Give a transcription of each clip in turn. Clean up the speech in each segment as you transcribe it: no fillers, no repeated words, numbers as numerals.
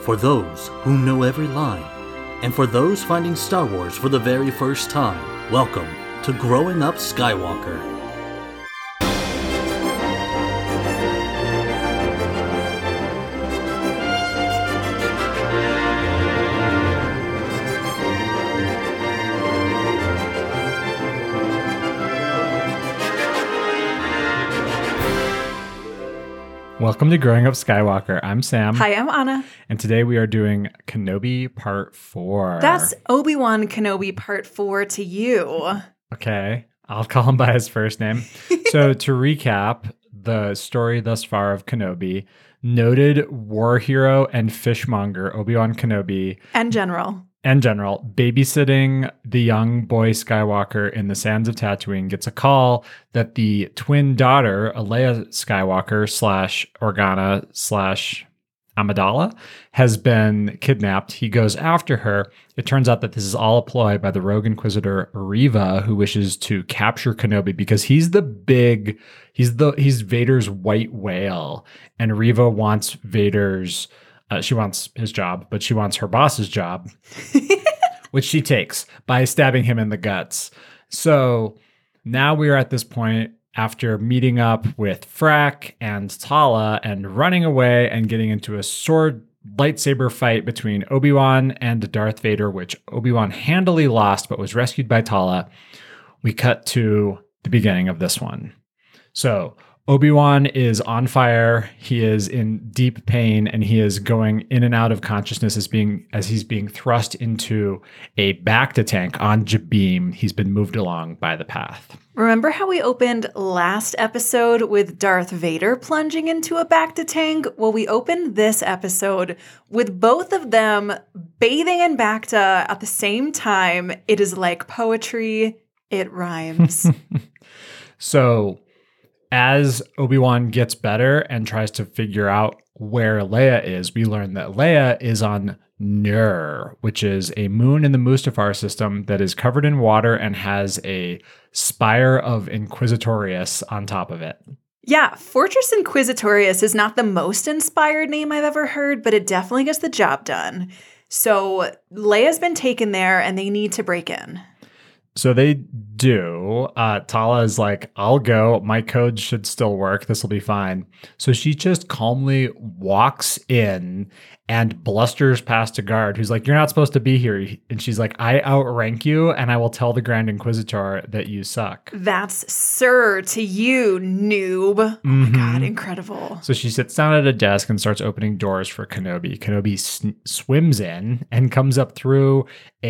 For those who know every line, and for those finding Star Wars for the very first time, welcome to Growing Up Skywalker. Welcome to Growing Up Skywalker. I'm Sam. Hi, I'm Anna. And today we are doing Kenobi Part 4. That's Obi-Wan Kenobi Part 4 to you. Okay, I'll call him by his first name. So to recap the story thus far of Kenobi, noted war hero and fishmonger Obi-Wan Kenobi And General. babysitting the young boy Skywalker in the sands of Tatooine, gets a call that the twin daughter, Leia Skywalker / Organa / Amidala, has been kidnapped. He goes after her. It turns out that this is all a ploy by the rogue inquisitor Reva, who wishes to capture Kenobi because he's Vader's white whale, and Reva wants Vader's. She wants his job, but she wants her boss's job, which she takes by stabbing him in the guts. So now we are at this point after meeting up with Frack and Tala and running away and getting into a sword lightsaber fight between Obi-Wan and Darth Vader, which Obi-Wan handily lost but was rescued by Tala. We cut to the beginning of this one. So Obi-Wan is on fire. He is in deep pain, and he is going in and out of consciousness as he's being thrust into a bacta tank on Jabeam. He's been moved along by the path. Remember how we opened last episode with Darth Vader plunging into a bacta tank? Well, we opened this episode with both of them bathing in bacta at the same time. It is like poetry. It rhymes. So as Obi-Wan gets better and tries to figure out where Leia is, we learn that Leia is on Nur, which is a moon in the Mustafar system that is covered in water and has a spire of Inquisitorius on top of it. Yeah, Fortress Inquisitorius is not the most inspired name I've ever heard, but it definitely gets the job done. So Leia's been taken there and they need to break in. So they do. Tala is like, I'll go. My code should still work. This will be fine. So she just calmly walks in and blusters past a guard who's like, you're not supposed to be here. And she's like, I outrank you and I will tell the Grand Inquisitor that you suck. That's sir to you, noob. Oh my God, incredible. So she sits down at a desk and starts opening doors for Kenobi. Kenobi swims in and comes up through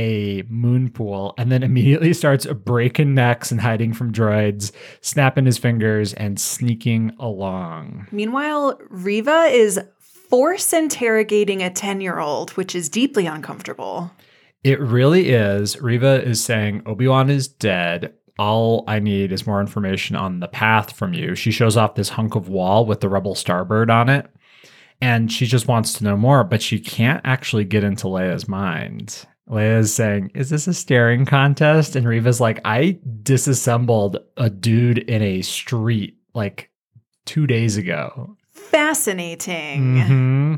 a moon pool and then immediately starts breaking necks and hiding from droids, snapping his fingers and sneaking along. Meanwhile, Reva is force interrogating a 10-year-old, which is deeply uncomfortable. It really is. Reva is saying, Obi-Wan is dead. All I need is more information on the path from you. She shows off this hunk of wall with the Rebel Starbird on it, and she just wants to know more, but she can't actually get into Leia's mind. Leia's saying, is this a staring contest? And Reva's like, I disassembled a dude in a street like 2 days ago. Fascinating. Mm-hmm.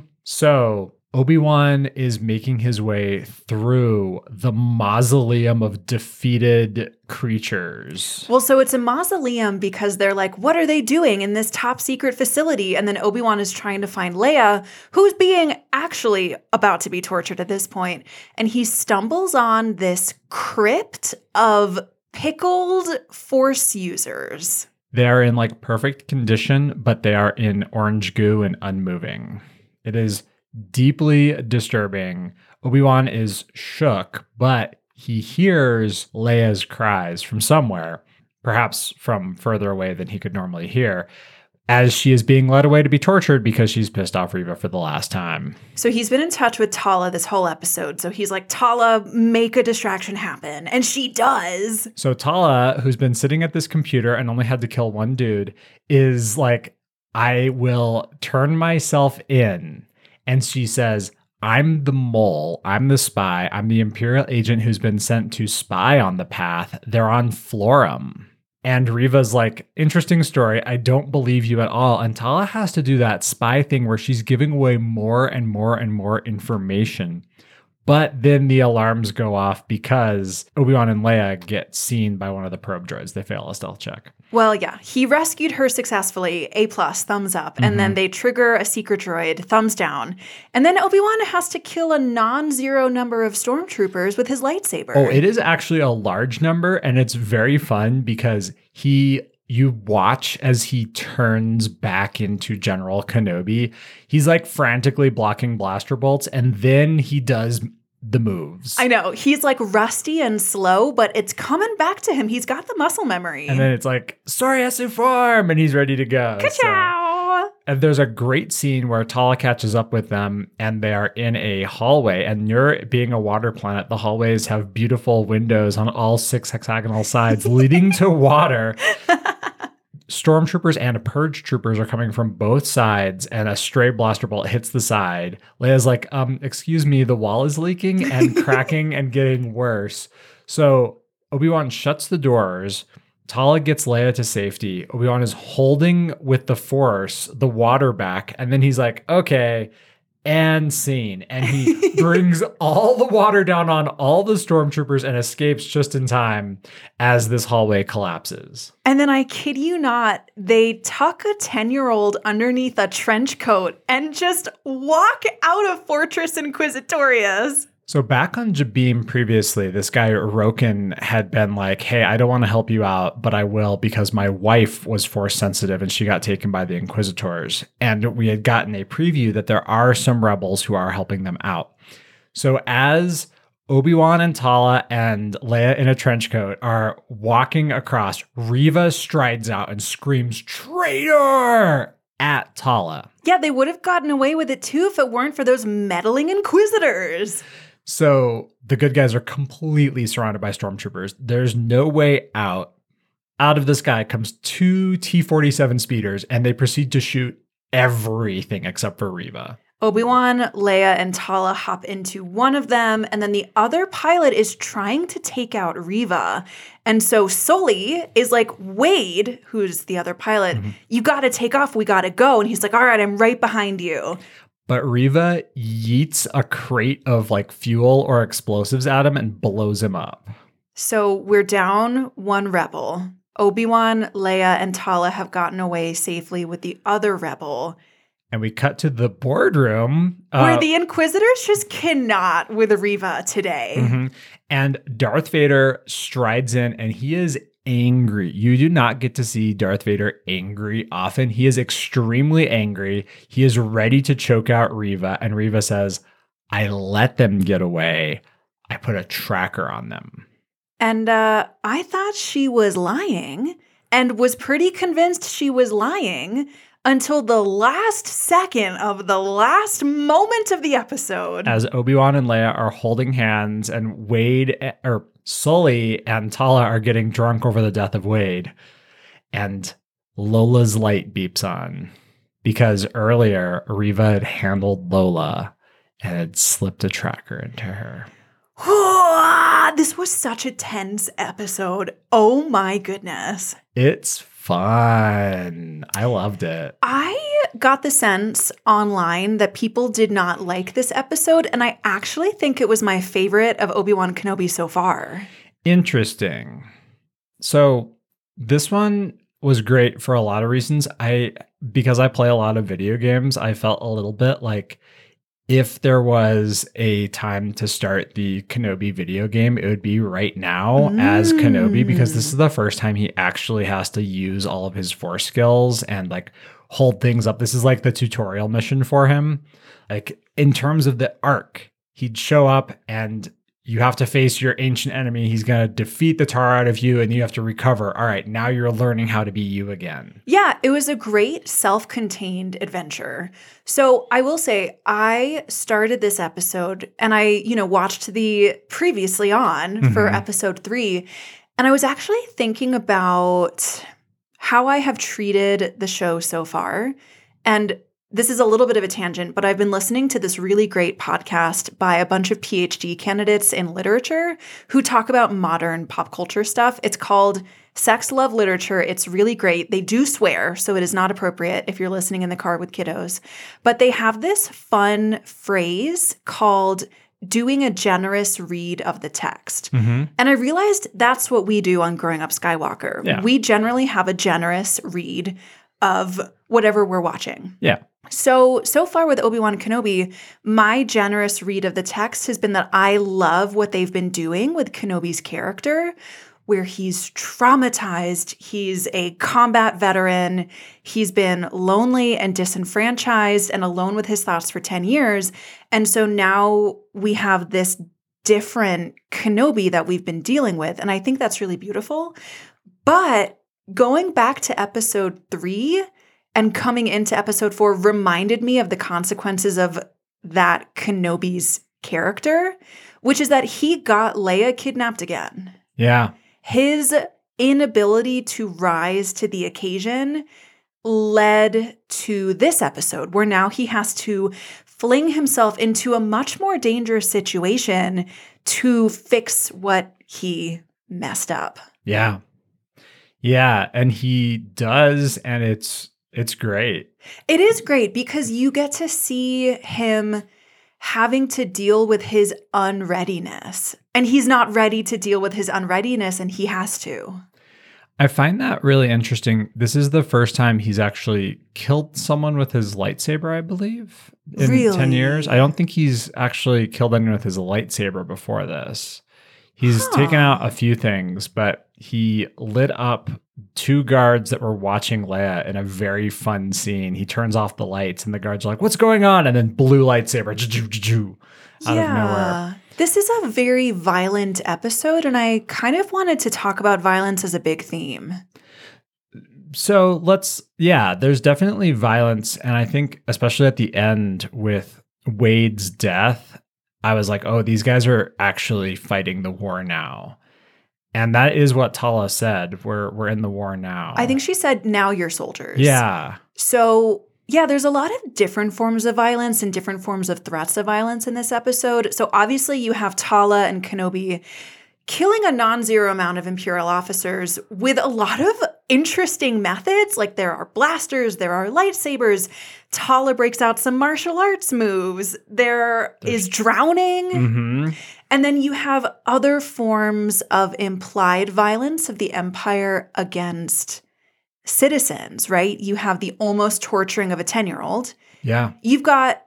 So Obi-Wan is making his way through the mausoleum of defeated creatures. Well, so it's a mausoleum because they're like, what are they doing in this top secret facility? And then Obi-Wan is trying to find Leia, who's being actually about to be tortured at this point. And he stumbles on this crypt of pickled Force users. They are in like perfect condition, but they are in orange goo and unmoving. It is deeply disturbing. Obi-Wan is shook, but he hears Leia's cries from somewhere, perhaps from further away than he could normally hear, as she is being led away to be tortured because she's pissed off Reva for the last time. So he's been in touch with Tala this whole episode. So he's like, Tala, make a distraction happen. And she does. So Tala, who's been sitting at this computer and only had to kill one dude, is like, I will turn myself in. And she says, I'm the mole. I'm the spy. I'm the Imperial agent who's been sent to spy on the path. They're on Florum. And Riva's like, interesting story. I don't believe you at all. And Tala has to do that spy thing where she's giving away more and more and more information. But then the alarms go off because Obi-Wan and Leia get seen by one of the probe droids. They fail a stealth check. Well, yeah, he rescued her successfully, A+, thumbs up, and then they trigger a secret droid, thumbs down. And then Obi-Wan has to kill a non-zero number of stormtroopers with his lightsaber. Oh, it is actually a large number, and it's very fun because you watch as he turns back into General Kenobi. He's like frantically blocking blaster bolts, and then he does the moves. I know. He's like rusty and slow, but it's coming back to him. He's got the muscle memory. And then it's like, sorry, SU form, and he's ready to go. Ka-chow! And there's a great scene where Tala catches up with them, and they are in a hallway. And you're being a water planet, the hallways have beautiful windows on all 6 hexagonal sides leading to water. Stormtroopers and purge troopers are coming from both sides, and a stray blaster bolt hits the side. Leia's like, excuse me, the wall is leaking and cracking and getting worse. So Obi-Wan shuts the doors. Tala gets Leia to safety. Obi-Wan is holding with the Force the water back, and then he's like, okay, and scene. And he brings all the water down on all the stormtroopers and escapes just in time as this hallway collapses. And then I kid you not, they tuck a 10-year-old underneath a trench coat and just walk out of Fortress Inquisitorius. So back on Jabeam previously, this guy Roken had been like, hey, I don't want to help you out, but I will because my wife was Force sensitive and she got taken by the Inquisitors. And we had gotten a preview that there are some rebels who are helping them out. So as Obi-Wan and Tala and Leia in a trench coat are walking across, Reva strides out and screams, traitor! At Tala. Yeah, they would have gotten away with it too if it weren't for those meddling Inquisitors. So the good guys are completely surrounded by stormtroopers. There's no way out. Out of the sky comes 2 T-47 speeders, and they proceed to shoot everything except for Reva. Obi-Wan, Leia, and Tala hop into one of them, and then the other pilot is trying to take out Reva. And so Sully is like, Wade, who's the other pilot, you got to take off, we got to go. And he's like, all right, I'm right behind you. But Reva yeets a crate of like fuel or explosives at him and blows him up. So we're down one rebel. Obi-Wan, Leia, and Tala have gotten away safely with the other rebel. And we cut to the boardroom. Where the Inquisitors just cannot with Reva today. And Darth Vader strides in and he is angry. You do not get to see Darth Vader angry often. He is extremely angry. He is ready to choke out Reva. And Reva says, I let them get away. I put a tracker on them. And I thought she was lying and was pretty convinced she was lying until the last second of the last moment of the episode. As Obi-Wan and Leia are holding hands and Sully and Tala are getting drunk over the death of Wade. And Lola's light beeps on because earlier Reva had handled Lola and had slipped a tracker into her. This was such a tense episode. Oh my goodness. It's fun. I loved it. I got the sense online that people did not like this episode, and I actually think it was my favorite of Obi-Wan Kenobi so far. Interesting. So this one was great for a lot of reasons. Because I play a lot of video games, I felt a little bit like if there was a time to start the Kenobi video game, it would be right now as Kenobi, because this is the first time he actually has to use all of his Force skills and like hold things up. This is like the tutorial mission for him. Like in terms of the arc, he'd show up and you have to face your ancient enemy. He's going to defeat the tar out of you and you have to recover. All right, now you're learning how to be you again. Yeah, it was a great self-contained adventure. So I will say I started this episode and I, watched the previously on for episode 3. And I was actually thinking about how I have treated the show so far. And this is a little bit of a tangent, but I've been listening to this really great podcast by a bunch of PhD candidates in literature who talk about modern pop culture stuff. It's called Sex, Love, Literature. It's really great. They do swear, so it is not appropriate if you're listening in the car with kiddos. But they have this fun phrase called doing a generous read of the text. Mm-hmm. And I realized that's what we do on Growing Up Skywalker. Yeah. We generally have a generous read of whatever we're watching. Yeah. So far with Obi-Wan Kenobi, my generous read of the text has been that I love what they've been doing with Kenobi's character, where he's traumatized, he's a combat veteran, he's been lonely and disenfranchised and alone with his thoughts for 10 years. And so now we have this different Kenobi that we've been dealing with. And I think that's really beautiful. But going back to episode 3 and coming into episode 4 reminded me of the consequences of that Kenobi's character, which is that he got Leia kidnapped again. Yeah. His inability to rise to the occasion led to this episode where now he has to fling himself into a much more dangerous situation to fix what he messed up. Yeah. Yeah. And he does, and it's great. It is great because you get to see him having to deal with his unreadiness. And he's not ready to deal with his unreadiness, and he has to. I find that really interesting. This is the first time he's actually killed someone with his lightsaber, I believe, in Really? 10 years. I don't think he's actually killed anyone with his lightsaber before this. He's taken out a few things, but he lit up 2 guards that were watching Leia in a very fun scene. He turns off the lights and the guards are like, "What's going on?" And then blue lightsaber out of nowhere. This is a very violent episode, and I kind of wanted to talk about violence as a big theme. So there's definitely violence. And I think especially at the end with Wade's death, I was like, oh, these guys are actually fighting the war now. And that is what Tala said. We're in the war now. I think she said, now you're soldiers. Yeah. So, yeah, there's a lot of different forms of violence and different forms of threats of violence in this episode. So obviously you have Tala and Kenobi killing a non-zero amount of Imperial officers with a lot of interesting methods. Like there are blasters, there are lightsabers. Tala breaks out some martial arts moves. There is drowning. Mm-hmm. And then you have other forms of implied violence of the Empire against citizens, right? You have the almost torturing of a 10-year-old. Yeah. You've got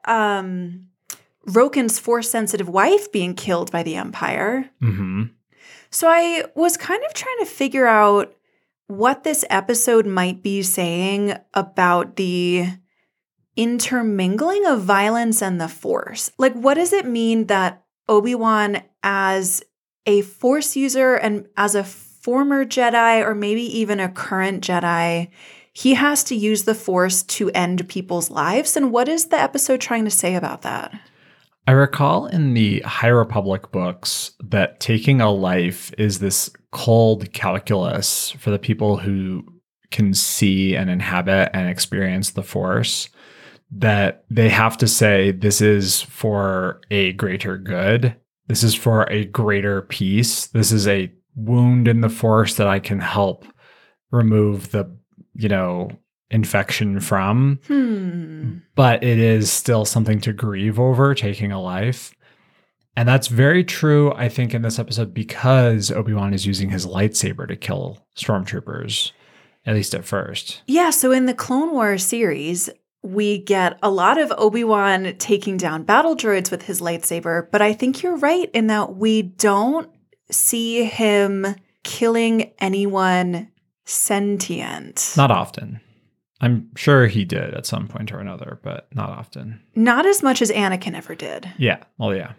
Roken's Force-sensitive wife being killed by the Empire. Mm-hmm. So I was kind of trying to figure out what this episode might be saying about the intermingling of violence and the Force. Like, what does it mean that Obi-Wan, as a Force user and as a former Jedi, or maybe even a current Jedi, he has to use the Force to end people's lives? And what is the episode trying to say about that? I recall in the High Republic books that taking a life is this cold calculus for the people who can see and inhabit and experience the Force, that they have to say, this is for a greater good. This is for a greater peace. This is a wound in the Force that I can help remove the, infection from. But it is still something to grieve over, taking a life. And that's very true, I think, in this episode, because Obi-Wan is using his lightsaber to kill stormtroopers, at least at first. Yeah, so in the Clone Wars series, we get a lot of Obi-Wan taking down battle droids with his lightsaber, but I think you're right in that we don't see him killing anyone sentient. Not often. I'm sure he did at some point or another, but not often. Not as much as Anakin ever did. Yeah. Well, yeah.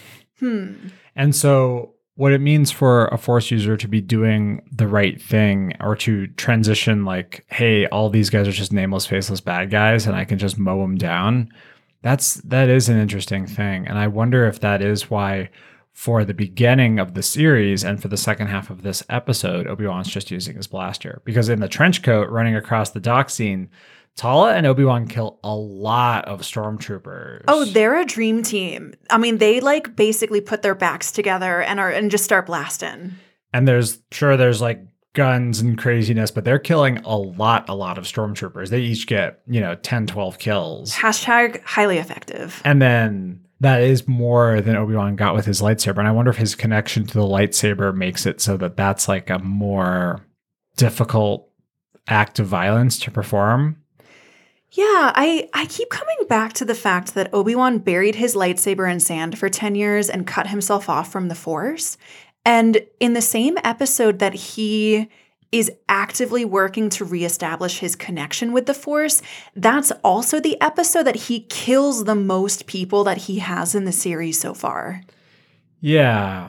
And so what it means for a Force user to be doing the right thing, or to transition like, hey, all these guys are just nameless, faceless bad guys and I can just mow them down. That is an interesting thing. And I wonder if that is why for the beginning of the series and for the second half of this episode, Obi-Wan's just using his blaster. Because in the trench coat running across the dock scene, Tala and Obi-Wan kill a lot of stormtroopers. Oh, they're a dream team. I mean, they like basically put their backs together and just start blasting. And there's like guns and craziness, but they're killing a lot of stormtroopers. They each get, 10, 12 kills. Hashtag highly effective. And then that is more than Obi-Wan got with his lightsaber. And I wonder if his connection to the lightsaber makes it so that that's like a more difficult act of violence to perform. Yeah, I keep coming back to the fact that Obi-Wan buried his lightsaber in sand for 10 years and cut himself off from the Force. And in the same episode that he is actively working to reestablish his connection with the Force, that's also the episode that he kills the most people that he has in the series so far. Yeah.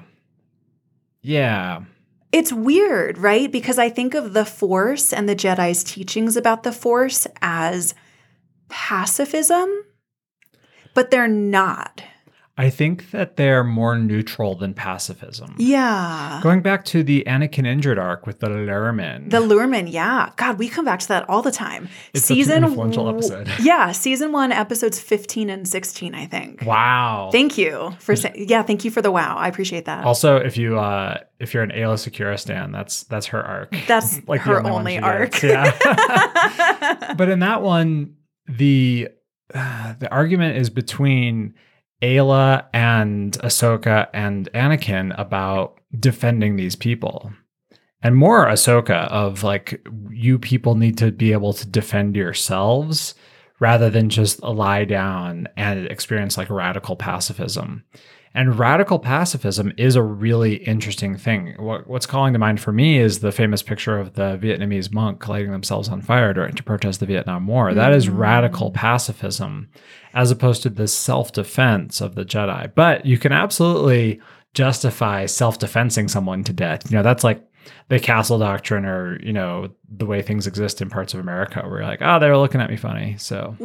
Yeah. It's weird, right? Because I think of the Force and the Jedi's teachings about the Force as pacifism, but they're not. I think that they're more neutral than pacifism. Yeah. Going back to the Anakin injured arc with the Lurmen. The Lurmen, yeah. God, we come back to that all the time. It's such an influential episode. Yeah, season 1, episodes 15 and 16, I think. Wow. Thank you for thank you for the wow. I appreciate that. Also, if you're an Aayla Secura stan, that's her arc. That's like her only arc. Yeah. But in that one, the argument is between Aayla and Ahsoka and Anakin about defending these people. And more Ahsoka of like, you people need to be able to defend yourselves rather than just lie down and experience like radical pacifism. And radical pacifism is a really interesting thing. What's calling to mind for me is the famous picture of the Vietnamese monk lighting themselves on fire to protest the Vietnam War. That is radical pacifism as opposed to the self-defense of the Jedi. But you can absolutely justify self-defensing someone to death. That's like the castle doctrine or, the way things exist in parts of America where you're like, oh, they were looking at me funny. So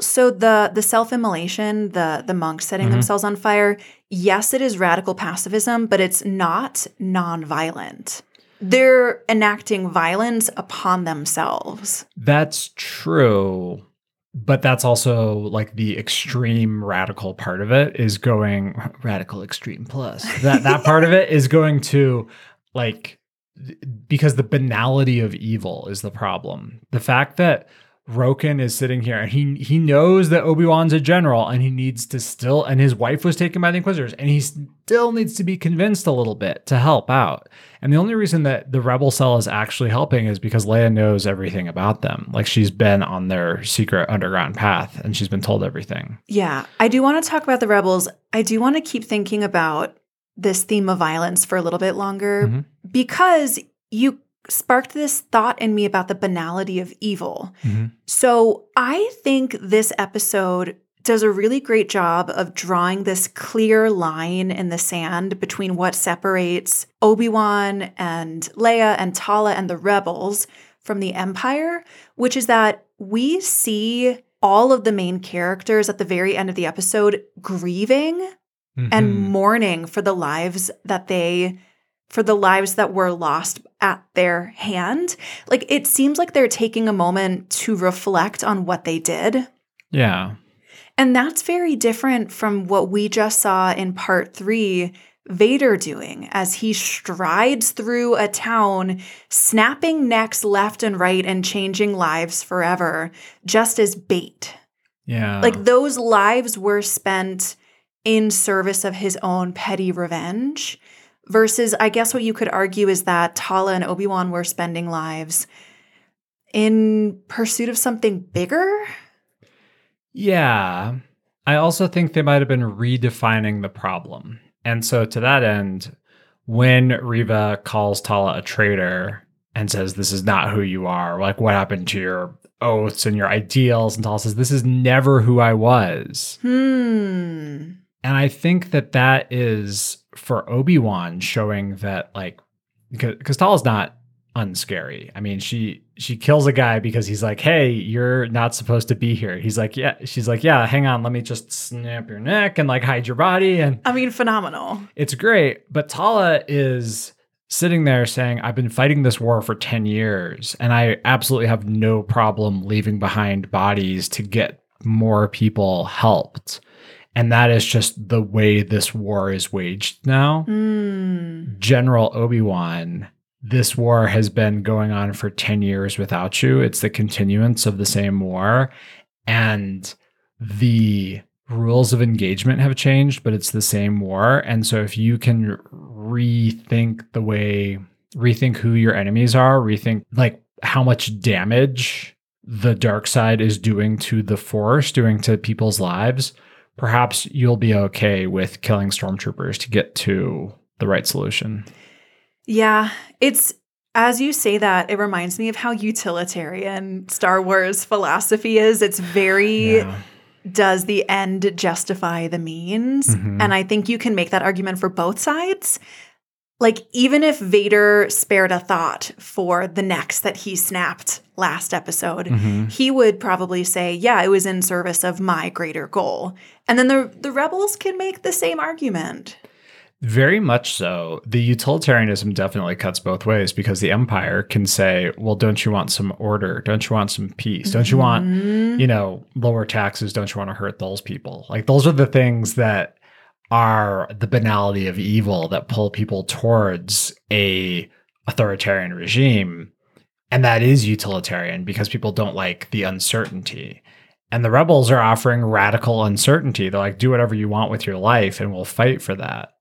the self-immolation, the monks setting themselves on fire, yes, it is radical pacifism, but it's not nonviolent. They're enacting violence upon themselves. That's true. But that's also like the extreme radical part of it is going radical extreme plus. That part of it is going to like, because the banality of evil is the problem. The fact that Roken is sitting here and he knows that Obi-Wan's a general and he needs to still, and his wife was taken by the Inquisitors and he still needs to be convinced a little bit to help out. And the only reason that the Rebel Cell is actually helping is because Leia knows everything about them. Like she's been on their secret underground path and she's been told everything. Yeah. I do want to talk about the Rebels. I do want to keep thinking about this theme of violence for a little bit longer because you sparked this thought in me about the banality of evil. So I think this episode does a really great job of drawing this clear line in the sand between what separates Obi-Wan and Leia and Tala and the Rebels from the Empire, which is that we see all of the main characters at the very end of the episode grieving and mourning for the lives that were lost at their hand. Like, it seems like they're taking a moment to reflect on what they did. Yeah. And that's very different from what we just saw in part 3, Vader doing as he strides through a town, snapping necks left and right and changing lives forever, just as bait. Yeah. Like, those lives were spent in service of his own petty revenge. Versus, I guess what you could argue is that Tala and Obi-Wan were spending lives in pursuit of something bigger. Yeah. I also think they might have been redefining the problem. And so to that end, when Reva calls Tala a traitor and says, this is not who you are, like what happened to your oaths and your ideals? And Tala says, this is never who I was. And I think that is for Obi-Wan showing that, like, because Tala's not unscary. I mean, she kills a guy because he's like, hey, you're not supposed to be here. He's like, yeah. She's like, yeah, hang on. Let me just snap your neck and like hide your body. And I mean, phenomenal. It's great. But Tala is sitting there saying, I've been fighting this war for 10 years, and I absolutely have no problem leaving behind bodies to get more people helped. And that is just the way this war is waged now. General Obi-Wan, this war has been going on for 10 years without you. It's the continuance of the same war. And the rules of engagement have changed, but it's the same war. And so if you can rethink who your enemies are, rethink like how much damage the dark side is doing to the Force, doing to people's lives, perhaps you'll be okay with killing stormtroopers to get to the right solution. Yeah, it's, as you say that, it reminds me of how utilitarian Star Wars philosophy is. It's very, does the end justify the means? And I think you can make that argument for both sides. Like, even if Vader spared a thought for the necks that he snapped last episode, he would probably say, yeah, it was in service of my greater goal. And then the rebels can make the same argument. Very much so. The utilitarianism definitely cuts both ways, because the Empire can say, well, don't you want some order? Don't you want some peace? Don't you want, lower taxes? Don't you want to hurt those people? Like, those are the things that are the banality of evil that pull people towards a authoritarian regime. And that is utilitarian because people don't like the uncertainty. And the rebels are offering radical uncertainty. They're like, do whatever you want with your life and we'll fight for that.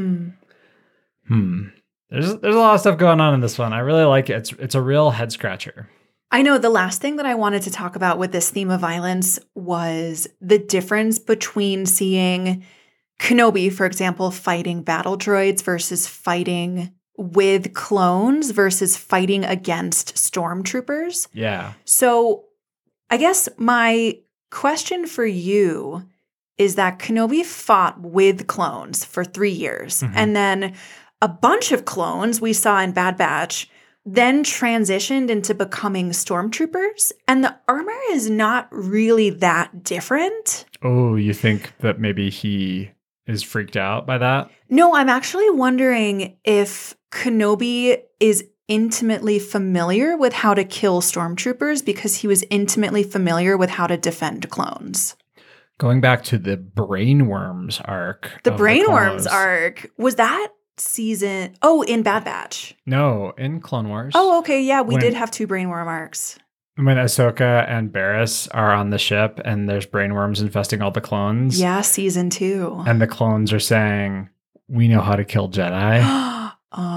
There's a lot of stuff going on in this one. I really like it. It's a real head scratcher. I know the last thing that I wanted to talk about with this theme of violence was the difference between seeing Kenobi, for example, fighting battle droids versus fighting with clones versus fighting against stormtroopers. Yeah. So I guess my question for you is that Kenobi fought with clones for 3 years. And then a bunch of clones we saw in Bad Batch then transitioned into becoming stormtroopers. And the armor is not really that different. Oh, you think that maybe he is freaked out by that? No, I'm actually wondering if Kenobi is intimately familiar with how to kill stormtroopers because he was intimately familiar with how to defend clones. Going back to the Brainworms arc. The Brainworms arc, was that season? Oh, in Bad Batch. No, in Clone Wars. Oh, okay. Yeah, we did have 2 Brainworm arcs. When Ahsoka and Barriss are on the ship and there's brainworms infesting all the clones. Yeah, season 2. And the clones are saying, we know how to kill Jedi.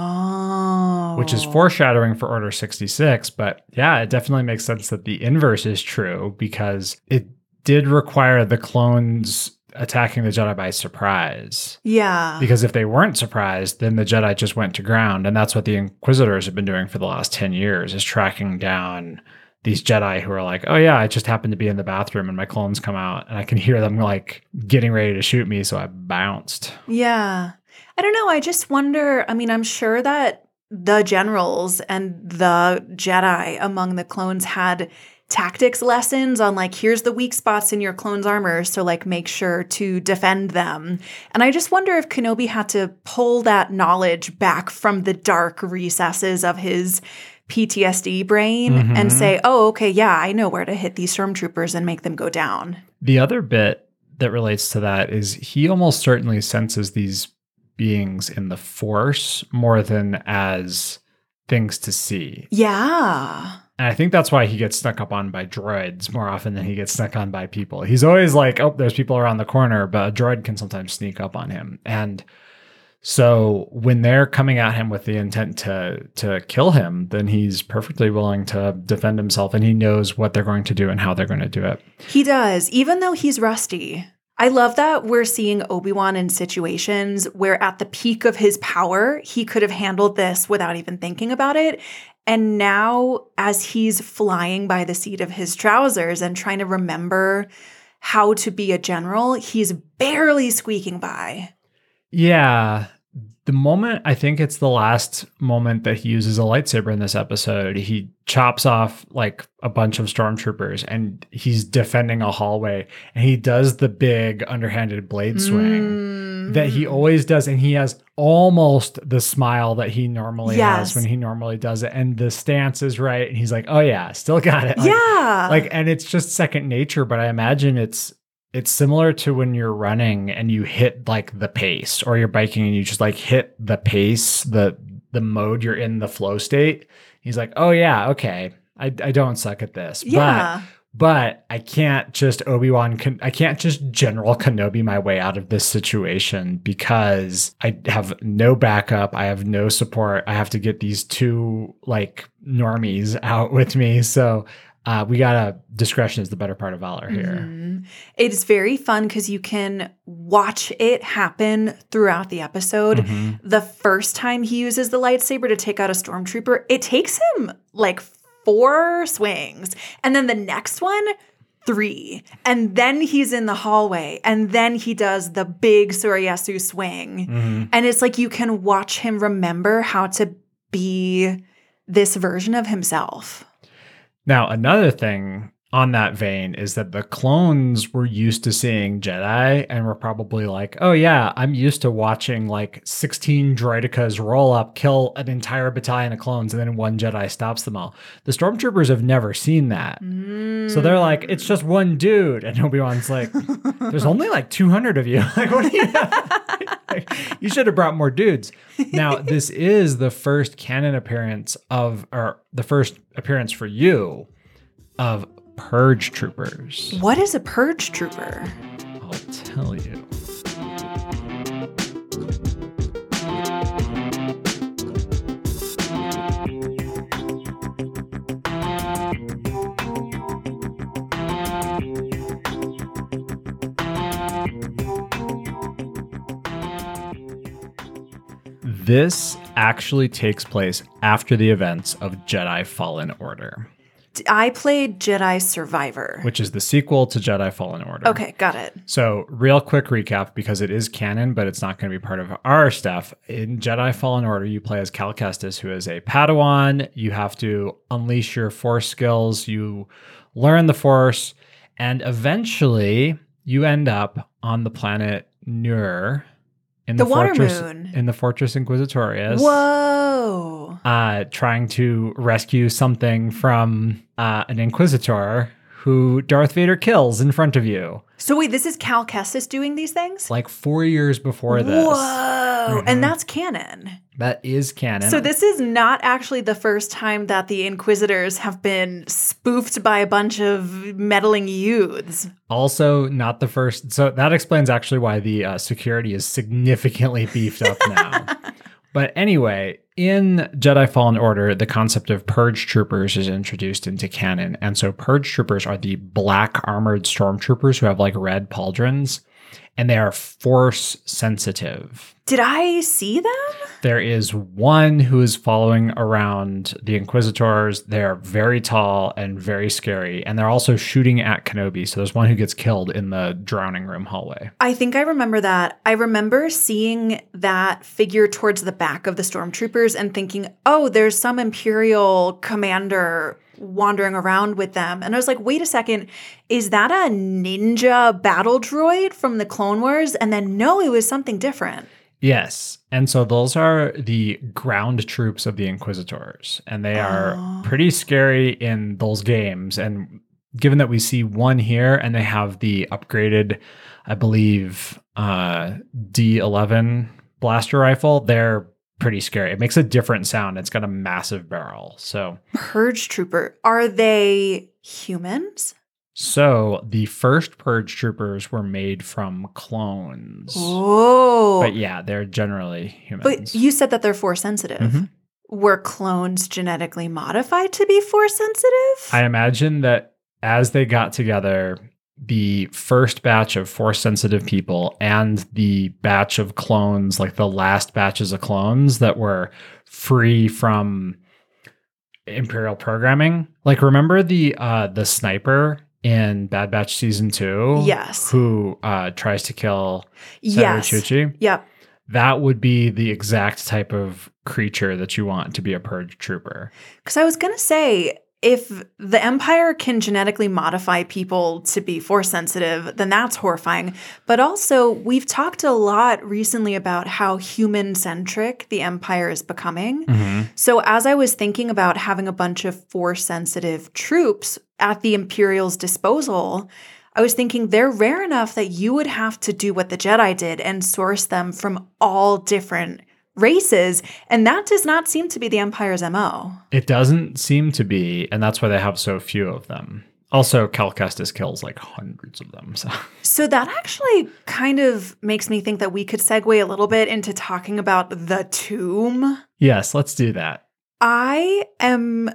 Oh. Which is foreshadowing for Order 66. But yeah, it definitely makes sense that the inverse is true because it did require the clones attacking the Jedi by surprise. Yeah. Because if they weren't surprised, then the Jedi just went to ground. And that's what the Inquisitors have been doing for the last 10 years, is tracking down these Jedi who are like, oh yeah, I just happened to be in the bathroom and my clones come out and I can hear them like getting ready to shoot me. So I bounced. Yeah. I don't know. I just wonder, I mean, I'm sure that the generals and the Jedi among the clones had tactics lessons on like, here's the weak spots in your clone's armor, so like make sure to defend them. And I just wonder if Kenobi had to pull that knowledge back from the dark recesses of his PTSD brain and say, oh, okay, yeah, I know where to hit these stormtroopers and make them go down. The other bit that relates to that is he almost certainly senses these beings in the Force more than as things to see. Yeah. And I think that's why he gets snuck up on by droids more often than he gets snuck on by people. He's always like, oh, there's people around the corner, but a droid can sometimes sneak up on him. And so when they're coming at him with the intent to kill him, then he's perfectly willing to defend himself, and he knows what they're going to do and how they're going to do it. He does, even though he's rusty. I love that we're seeing Obi-Wan in situations where at the peak of his power, he could have handled this without even thinking about it. And now, as he's flying by the seat of his trousers and trying to remember how to be a general, he's barely squeaking by. Yeah. The moment, I think it's the last moment that he uses a lightsaber in this episode, he chops off like a bunch of stormtroopers and he's defending a hallway and he does the big underhanded blade swing. that he always does. And he has almost the smile that he normally has when he normally does it. And the stance is right. And he's like, oh yeah, still got it. Like, and it's just second nature, but I imagine it's similar to when you're running and you hit like the pace, or you're biking and you just like hit the pace, the mode you're in, the flow state. He's like, oh yeah, okay. I don't suck at this. Yeah. But I can't just I can't just General Kenobi my way out of this situation because I have no backup. I have no support. I have to get these two like normies out with me. So discretion is the better part of valor here. Mm-hmm. It's very fun because you can watch it happen throughout the episode. Mm-hmm. The first time he uses the lightsaber to take out a stormtrooper, it takes him like 4 swings. And then the next one, 3. And then he's in the hallway. And then he does the big Soriyasu swing. Mm-hmm. And it's like you can watch him remember how to be this version of himself. Now, another thing on that vein is that the clones were used to seeing Jedi and were probably like, oh yeah, I'm used to watching like 16 droidekas roll up, kill an entire battalion of clones, and then one Jedi stops them all. The stormtroopers have never seen that. So they're like, it's just one dude. And Obi-Wan's like, there's only like 200 of you. Like, what do you like, you should have brought more dudes. Now, this is the first canon appearance or the first appearance for you of Purge Troopers. What is a Purge Trooper? I'll tell you. This actually takes place after the events of Jedi Fallen Order. I played Jedi Survivor, which is the sequel to Jedi Fallen Order. Okay, got it. So real quick recap, because it is canon, but it's not going to be part of our stuff. In Jedi Fallen Order, you play as Cal Kestis, who is a Padawan. You have to unleash your Force skills. You learn the Force, and eventually you end up on the planet Nur in the Water Fortress, Moon. in the Fortress Inquisitorius. Whoa. Trying to rescue something from an Inquisitor who Darth Vader kills in front of you. So wait, this is Cal Kestis doing these things? Like 4 years before this. Whoa. Mm-hmm. And that's canon. That is canon. So this is not actually the first time that the Inquisitors have been spoofed by a bunch of meddling youths. Also not the first. So that explains actually why the security is significantly beefed up now. But anyway, in Jedi Fallen Order, the concept of Purge Troopers is introduced into canon. And so Purge Troopers are the black armored stormtroopers who have like red pauldrons, and they are Force sensitive. Did I see them? There is one who is following around the Inquisitors. They're very tall and very scary. And they're also shooting at Kenobi. So there's one who gets killed in the drowning room hallway. I think I remember that. I remember seeing that figure towards the back of the stormtroopers and thinking, oh, there's some Imperial commander wandering around with them. And I was like, wait a second, is that a ninja battle droid from the Clone Wars? And then no, it was something different. Yes. And so those are the ground troops of the Inquisitors. And they are pretty scary in those games. And given that we see one here and they have the upgraded, I believe, D11 blaster rifle, they're pretty scary. It makes a different sound. It's got a massive barrel. So Purge Trooper, are they humans? So the first Purge Troopers were made from clones. Oh. But yeah, they're generally humans. But you said that they're Force sensitive. Mm-hmm. Were clones genetically modified to be Force sensitive? I imagine that as they got together, the first batch of Force sensitive people and the batch of clones, like the last batches of clones that were free from Imperial programming. Like, remember the sniper in Bad Batch Season 2? Yes. Who tries to kill Senator Chuchi? Yep. That would be the exact type of creature that you want to be a Purge Trooper. Because I was going to say, if the Empire can genetically modify people to be Force sensitive, then that's horrifying. But also, we've talked a lot recently about how human-centric the Empire is becoming. So as I was thinking about having a bunch of Force-sensitive troops at the Imperial's disposal, I was thinking they're rare enough that you would have to do what the Jedi did and source them from all different races, and that does not seem to be the Empire's MO. It doesn't seem to be, and that's why they have so few of them. Also, Cal Kestis kills like hundreds of them. So that actually kind of makes me think that we could segue a little bit into talking about the tomb. Yes, let's do that. I am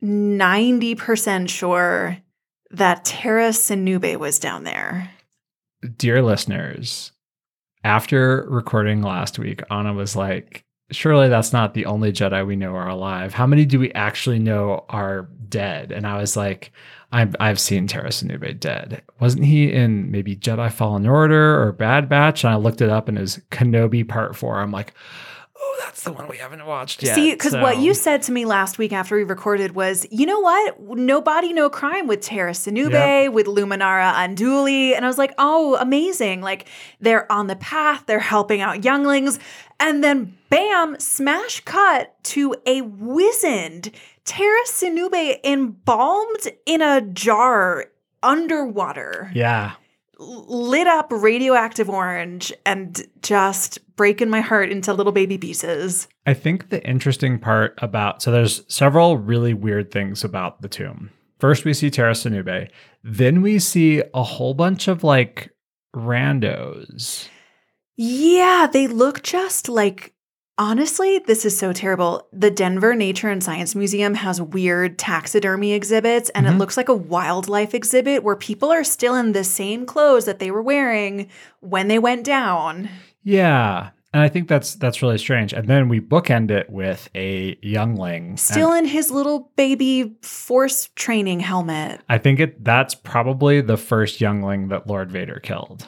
90% sure that Tara Sinube was down there. Dear listeners, after recording last week, Anna was like, surely that's not the only Jedi we know are alive. How many do we actually know are dead? And I was like, I've seen Tara Sinube dead. Wasn't he in maybe Jedi Fallen Order or Bad Batch? And I looked it up and it was Kenobi Part 4. I'm like, oh, that's the one we haven't watched yet. See, because what you said to me last week after we recorded was, you know what? No body, no crime with Tara Sinube, with Luminara Unduli. And I was like, oh, amazing. Like, they're on the path. They're helping out younglings. And then, bam, smash cut to a wizened Tara Sinube embalmed in a jar underwater. Yeah. Lit up radioactive orange and just breaking my heart into little baby pieces. I think the interesting part about, so there's several really weird things about the tomb. First, we see Tara Sinube. Then we see a whole bunch of like randos. Yeah, they look just like, honestly, this is so terrible. The Denver Nature and Science Museum has weird taxidermy exhibits, and it looks like a wildlife exhibit where people are still in the same clothes that they were wearing when they went down. Yeah. And I think that's really strange. And then we bookend it with a youngling. Still in his little baby Force training helmet. I think that's probably the first youngling that Lord Vader killed.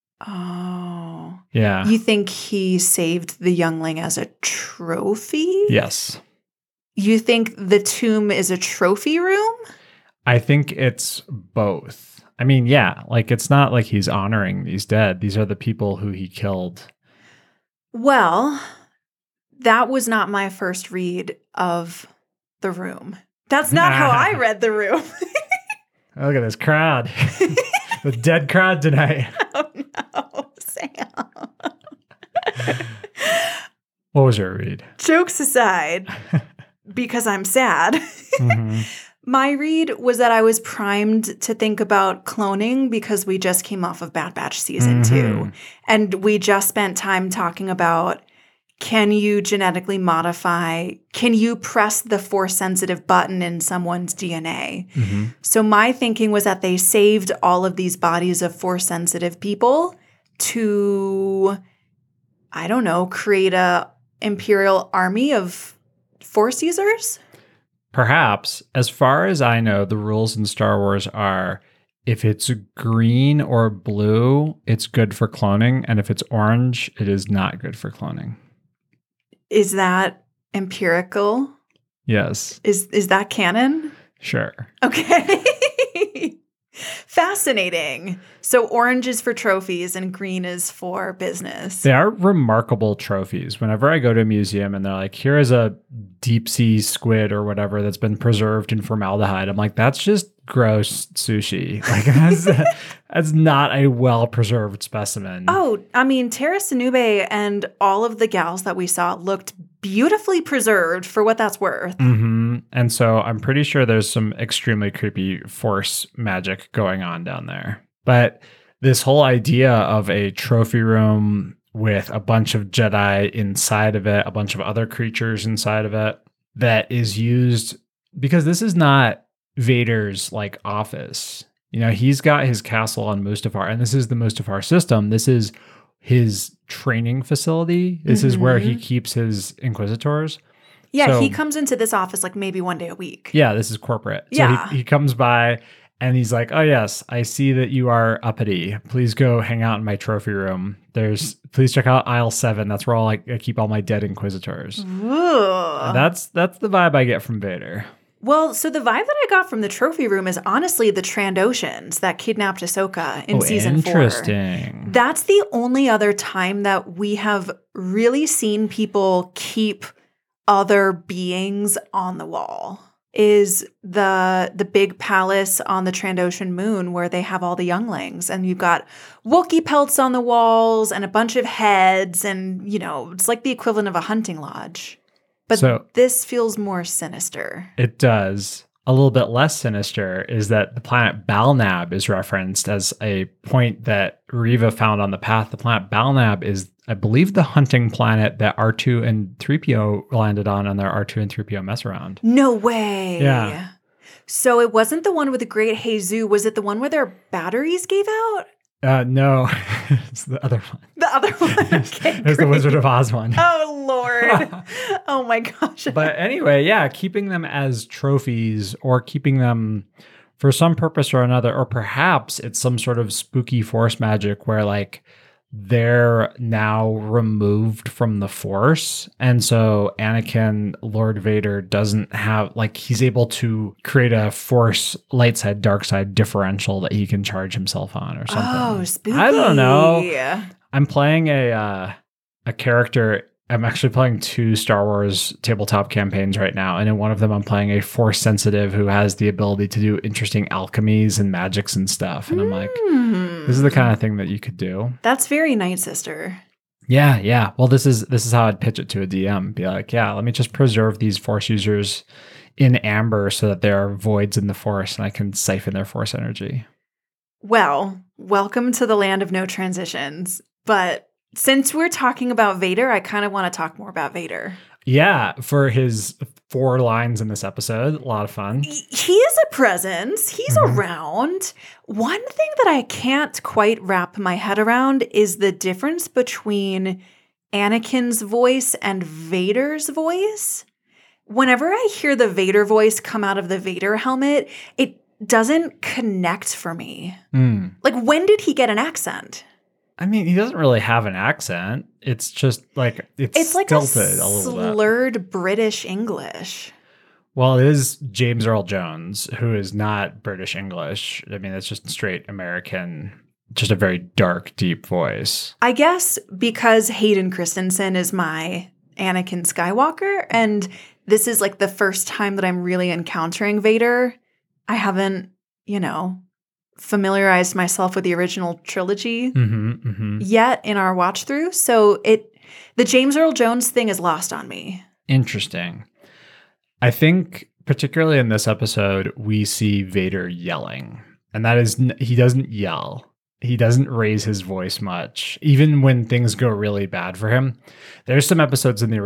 Oh. Yeah. You think he saved the youngling as a trophy? Yes. You think the tomb is a trophy room? I think it's both. I mean, yeah, like it's not like he's honoring these dead. These are the people who he killed. Well, that was not my first read of the room. That's not how I read the room. Look at this crowd. The dead crowd tonight. Oh no, Sam. What was your read? Jokes aside, because I'm sad. My read was that I was primed to think about cloning because we just came off of Bad Batch Season 2. And we just spent time talking about, can you genetically modify, can you press the Force-sensitive button in someone's DNA? So my thinking was that they saved all of these bodies of Force-sensitive people to, I don't know, create a Imperial army of Force users? Perhaps. As far as I know, the rules in Star Wars are if it's green or blue, it's good for cloning. And if it's orange, it is not good for cloning. Is that empirical? Yes. Is that canon? Sure. Okay. Fascinating. So orange is for trophies and green is for business. They are remarkable trophies. Whenever I go to a museum and they're like, here is a deep sea squid or whatever that's been preserved in formaldehyde, I'm like, that's just gross sushi. Like that's not a well-preserved specimen. Oh, I mean, Tara Sinube and all of the gals that we saw looked beautifully preserved for what that's worth. And so I'm pretty sure there's some extremely creepy Force magic going on down there. But this whole idea of a trophy room with a bunch of Jedi inside of it, a bunch of other creatures inside of it, that is used because this is not Vader's like office. You know, he's got his castle on Mustafar, and this is the Mustafar system. This is his training facility. This is where he keeps his Inquisitors. Yeah, So- he comes into this office like maybe one day a week. Yeah, this is corporate. Yeah. So he comes by and he's like, oh, yes, I see that you are uppity. Please go hang out in my trophy room. Please check out aisle 7. That's where I keep all my dead Inquisitors. Ooh. That's the vibe I get from Vader. Well, so the vibe that I got from the trophy room is honestly the Trandoshans that kidnapped Ahsoka in season 4. Interesting. That's the only other time that we have really seen people keep other beings on the wall. Is the big palace on the Trandoshan moon where they have all the younglings, and you've got Wookiee pelts on the walls and a bunch of heads, and it's like the equivalent of a hunting lodge. But this feels more sinister. It does. A little bit less sinister is that the planet Balnab is referenced as a point that Reva found on the path. The planet Balnab is, I believe, the hunting planet that R2 and 3PO landed on their R2 and 3PO mess around. No way. Yeah. So it wasn't the one with the Great Hazu. Was it the one where their batteries gave out? No, it's the other one. The other one? Okay, It's the Wizard of Oz one. Oh, Lord. Oh, my gosh. But anyway, yeah, keeping them as trophies or keeping them for some purpose or another, or perhaps it's some sort of spooky force magic where like they're now removed from the Force. And so Anakin, Lord Vader, doesn't have, like, he's able to create a Force light side, dark side differential that he can charge himself on or something. Oh, spooky. I don't know. I'm playing a character. I'm actually playing 2 Star Wars tabletop campaigns right now. And in one of them, I'm playing a Force sensitive who has the ability to do interesting alchemies and magics and stuff. And I'm like, this is the kind of thing that you could do. That's very Night Sister. Yeah. Well, this is how I'd pitch it to a DM. Be like, yeah, let me just preserve these Force users in amber so that there are voids in the Force and I can siphon their Force energy. Well, welcome to the land of no transitions. But since we're talking about Vader, I kind of want to talk more about Vader. Yeah, for his 4 lines in this episode, a lot of fun. He is a presence. He's around. One thing that I can't quite wrap my head around is the difference between Anakin's voice and Vader's voice. Whenever I hear the Vader voice come out of the Vader helmet, it doesn't connect for me. Like, when did he get an accent? I mean, he doesn't really have an accent. It's just like it's like stilted a little bit. Slurred British English. Well, it is James Earl Jones, who is not British English. I mean, it's just straight American, just a very dark, deep voice. I guess because Hayden Christensen is my Anakin Skywalker, and this is like the first time that I'm really encountering Vader. I haven't, familiarized myself with the original trilogy yet in our watch through. So the James Earl Jones thing is lost on me. Interesting. I think particularly in this episode, we see Vader yelling, and that is, he doesn't yell. He doesn't raise his voice much, even when things go really bad for him. There's some episodes in the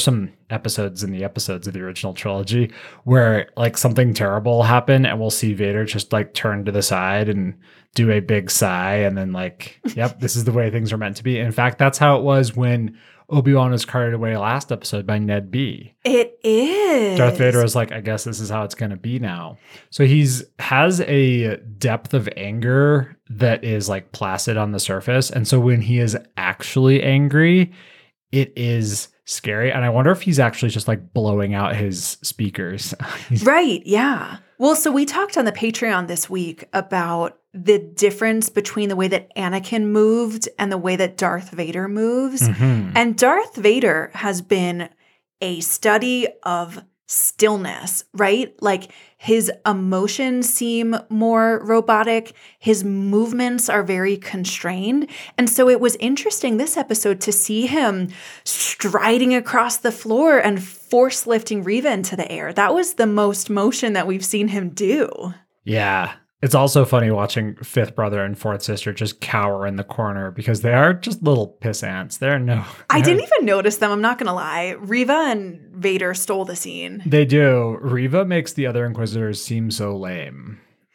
episodes of the original trilogy where like something terrible will happen and we'll see Vader just like turn to the side and do a big sigh and then like, yep, this is the way things are meant to be. In fact, that's how it was when Obi-Wan was carried away last episode by Ned B. It is. Darth Vader was like, I guess this is how it's going to be now. So has a depth of anger that is like placid on the surface. And so when he is actually angry, it is scary. And I wonder if he's actually just like blowing out his speakers. Right. Yeah. Well, so we talked on the Patreon this week about the difference between the way that Anakin moved and the way that Darth Vader moves. And Darth Vader has been a study of stillness, right? Like his emotions seem more robotic. His movements are very constrained. And so it was interesting this episode to see him striding across the floor and force lifting Reva into the air. That was the most motion that we've seen him do. Yeah. It's also funny watching fifth brother and fourth sister just cower in the corner because they are just little piss ants. I didn't even notice them. I'm not going to lie. Reva and Vader stole the scene. They do. Reva makes the other Inquisitors seem so lame.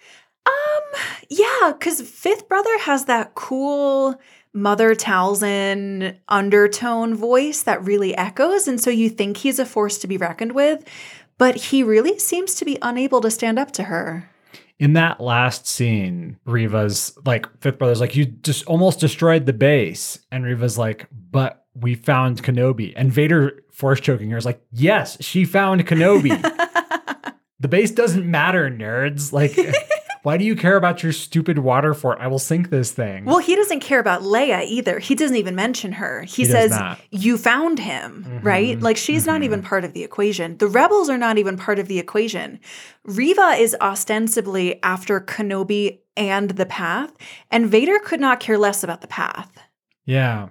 Yeah, because fifth brother has that cool Mother Talzin undertone voice that really echoes. And so you think he's a force to be reckoned with, but he really seems to be unable to stand up to her. In that last scene, Reva's like, fifth brother's like, you just almost destroyed the base. And Reva's like, but we found Kenobi. And Vader force choking her is like, yes, she found Kenobi. the base doesn't matter, nerds. Like, why do you care about your stupid water fort? I will sink this thing. Well, he doesn't care about Leia either. He doesn't even mention her. He does says, not. you found him, right? Like, she's not even part of the equation. The rebels are not even part of the equation. Reva is ostensibly after Kenobi and the path, and Vader could not care less about the path. Yeah.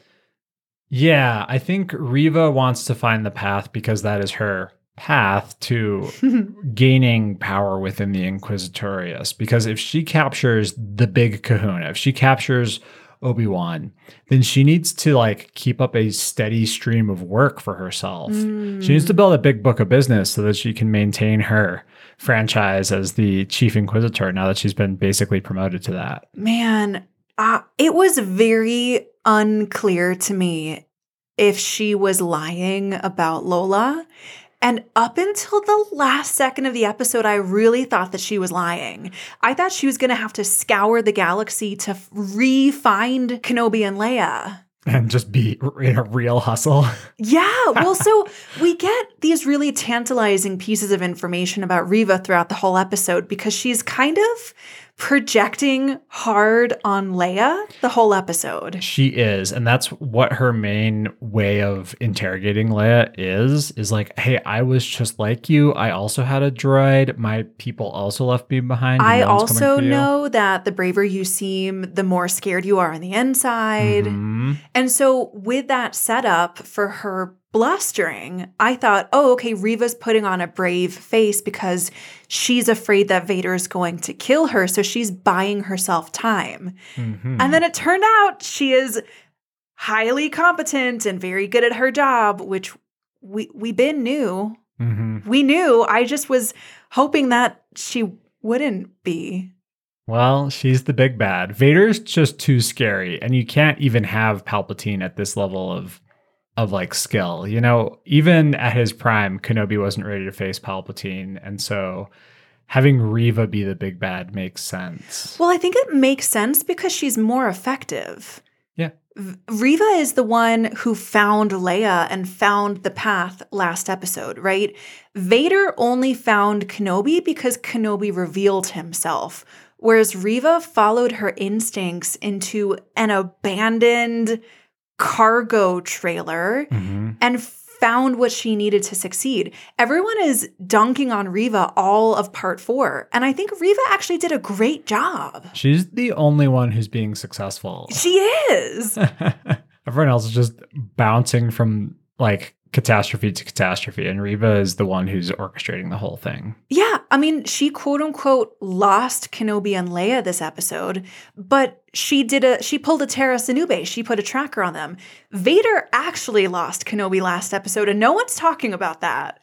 Yeah, I think Reva wants to find the path because that is her path to gaining power within the Inquisitorius. Because if she captures the big kahuna, if she captures Obi-Wan, then she needs to like keep up a steady stream of work for herself. She needs to build a big book of business so that she can maintain her franchise as the chief inquisitor now that she's been basically promoted to that. Man, it was very unclear to me if she was lying about Lola. And up until the last second of the episode, I really thought that she was lying. I thought she was going to have to scour the galaxy to re-find Kenobi and Leia. And just be in a real hustle. Yeah. Well, so we get these really tantalizing pieces of information about Reva throughout the whole episode because she's kind of projecting hard on Leia the whole episode. She is. And that's what her main way of interrogating Leia is like, hey, I was just like you. I also had a droid. My people also left me behind. I also know that the braver you seem, the more scared you are on the inside. And so with that setup for her blustering, I thought, oh, okay, Reva's putting on a brave face because she's afraid that Vader's going to kill her. So she's buying herself time. And then it turned out she is highly competent and very good at her job, which we been knew. We knew. I just was hoping that she wouldn't be. Well, she's the big bad. Vader's just too scary. And you can't even have Palpatine at this level of like skill. You know, even at his prime, Kenobi wasn't ready to face Palpatine. And so having Reva be the big bad makes sense. Well, I think it makes sense because she's more effective. Yeah. Reva is the one who found Leia and found the path last episode, right? Vader only found Kenobi because Kenobi revealed himself, whereas Reva followed her instincts into an abandoned cargo trailer and found what she needed to succeed. Everyone is dunking on Reva all of part 4. And I think Reva actually did a great job. She's the only one who's being successful. She is. Everyone else is just bouncing from like catastrophe to catastrophe. And Reva is the one who's orchestrating the whole thing. Yeah. I mean, she quote unquote lost Kenobi and Leia this episode, but she pulled a Terra Sinube. She put a tracker on them. Vader actually lost Kenobi last episode, and no one's talking about that.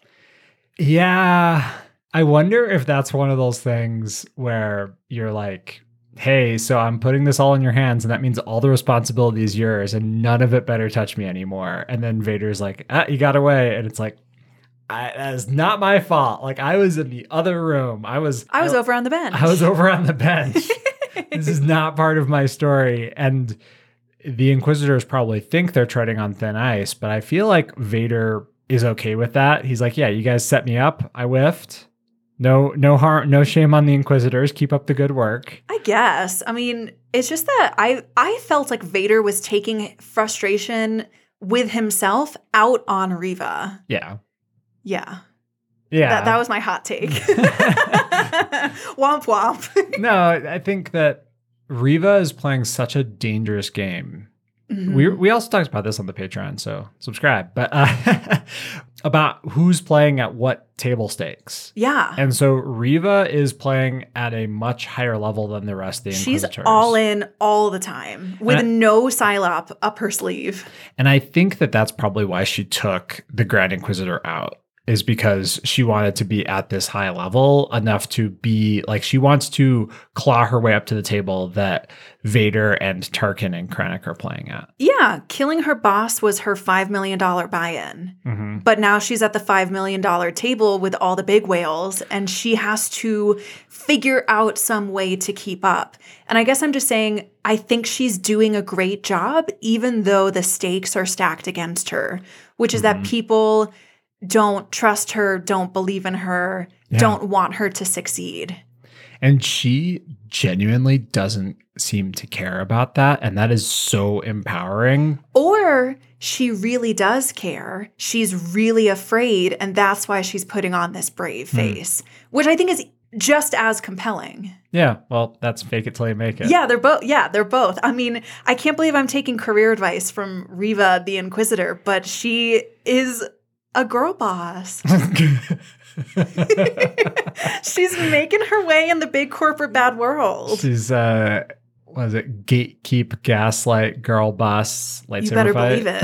Yeah. I wonder if that's one of those things where you're like, hey, so I'm putting this all in your hands, and that means all the responsibility is yours, and none of it better touch me anymore. And then Vader's like, you got away. And it's like, that is not my fault. Like, I was in the other room. I was over on the bench. I was over on the bench. This is not part of my story. And the Inquisitors probably think they're treading on thin ice, but I feel like Vader is okay with that. He's like, yeah, you guys set me up. I whiffed. No harm, no shame on the Inquisitors. Keep up the good work. I guess. I mean, it's just that I felt like Vader was taking frustration with himself out on Reva. Yeah. Yeah. Yeah. That was my hot take. Womp womp. No, I think that Reva is playing such a dangerous game. We also talked about this on the Patreon, so subscribe. But about who's playing at what table stakes. Yeah. And so Reva is playing at a much higher level than the rest of the Inquisitors. She's all in all the time with no Psylop up her sleeve. And I think that that's probably why she took the Grand Inquisitor out, is because she wanted to be at this high level enough to be like, she wants to claw her way up to the table that Vader and Tarkin and Krennic are playing at. Yeah. Killing her boss was her $5 million buy-in. But now she's at the $5 million table with all the big whales, and she has to figure out some way to keep up. And I guess I'm just saying, I think she's doing a great job, even though the stakes are stacked against her, which is that people don't trust her, don't believe in her, don't want her to succeed. And she genuinely doesn't seem to care about that. And that is so empowering. Or she really does care. She's really afraid. And that's why she's putting on this brave face, which I think is just as compelling. Yeah. Well, that's fake it till you make it. Yeah, they're both. Yeah, they're both. I mean, I can't believe I'm taking career advice from Riva the Inquisitor, but she is a girl boss. She's making her way in the big corporate bad world. She's what is it? Gatekeep, gaslight, girl boss, lightsaber You better fight. believe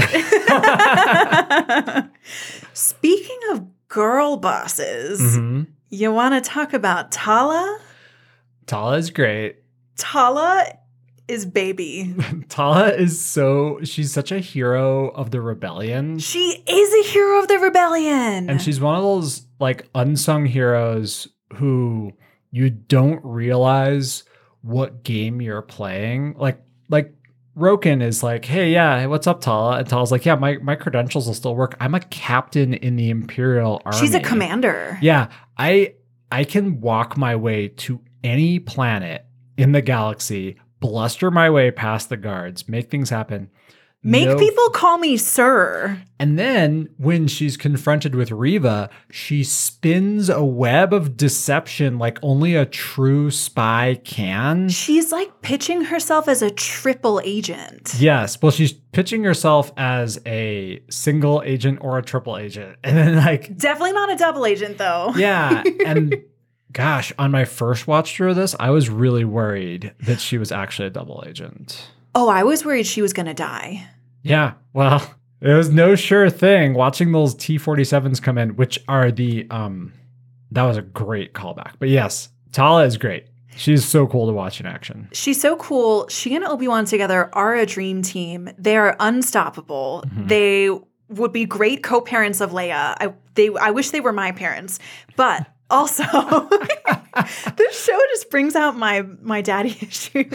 it. Speaking of girl bosses, you want to talk about Tala? Tala is great. Tala is baby. Tala is she's such a hero of the rebellion. She is a hero of the rebellion. And she's one of those like unsung heroes who you don't realize what game you're playing. Like Roken is like, hey, yeah, what's up, Tala? And Tala's like, yeah, my credentials will still work. I'm a captain in the Imperial Army. She's a commander. Yeah, I can walk my way to any planet in the galaxy, bluster my way past the guards, make things happen. Make people call me sir. And then when she's confronted with Riva, she spins a web of deception like only a true spy can. She's like pitching herself as a triple agent. Yes. Well, she's pitching herself as a single agent or a triple agent. And then like... Definitely not a double agent though. Yeah. And gosh, on my first watch through this, I was really worried that she was actually a double agent. Oh, I was worried she was going to die. Yeah, well, it was no sure thing watching those T-47s come in, which are the, that was a great callback. But yes, Tala is great. She's so cool to watch in action. She's so cool. She and Obi-Wan together are a dream team. They are unstoppable. They would be great co-parents of Leia. I wish they were my parents. But also, this show just brings out my daddy issues.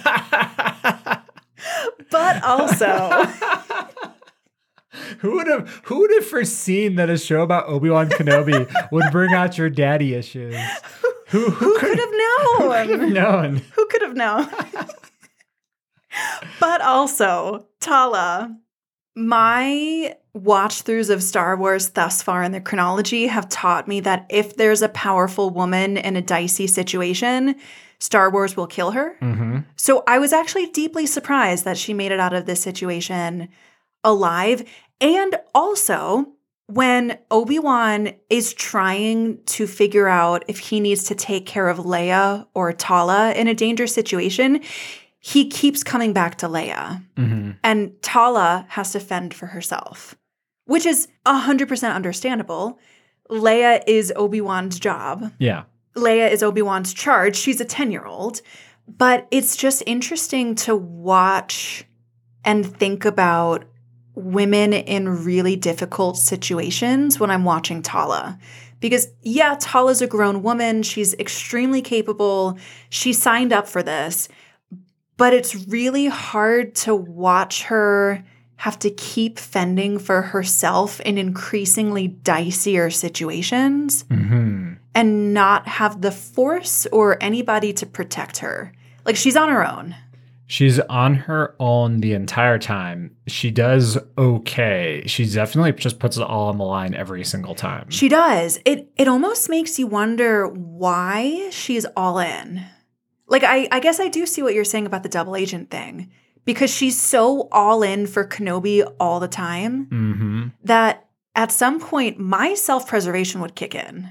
But also, who would have foreseen that a show about Obi-Wan Kenobi would bring out your daddy issues? Who could have known? Who could have known? Who could have known? But also, Tala, my watch-throughs of Star Wars thus far in the chronology have taught me that if there's a powerful woman in a dicey situation, Star Wars will kill her. So I was actually deeply surprised that she made it out of this situation alive. And also, when Obi-Wan is trying to figure out if he needs to take care of Leia or Tala in a dangerous situation, he keeps coming back to Leia. And Tala has to fend for herself, which is 100% understandable. Leia is Obi-Wan's job. Yeah. Leia is Obi-Wan's charge. She's a 10-year-old. But it's just interesting to watch and think about women in really difficult situations when I'm watching Tala. Because, yeah, Tala's a grown woman. She's extremely capable. She signed up for this. But it's really hard to watch her have to keep fending for herself in increasingly dicier situations and not have the Force or anybody to protect her. Like, she's on her own. She's on her own the entire time. She does okay. She definitely just puts it all on the line every single time. She does. It almost makes you wonder why she's all in. Like, I guess I do see what you're saying about the double agent thing. Because she's so all in for Kenobi all the time that at some point my self-preservation would kick in.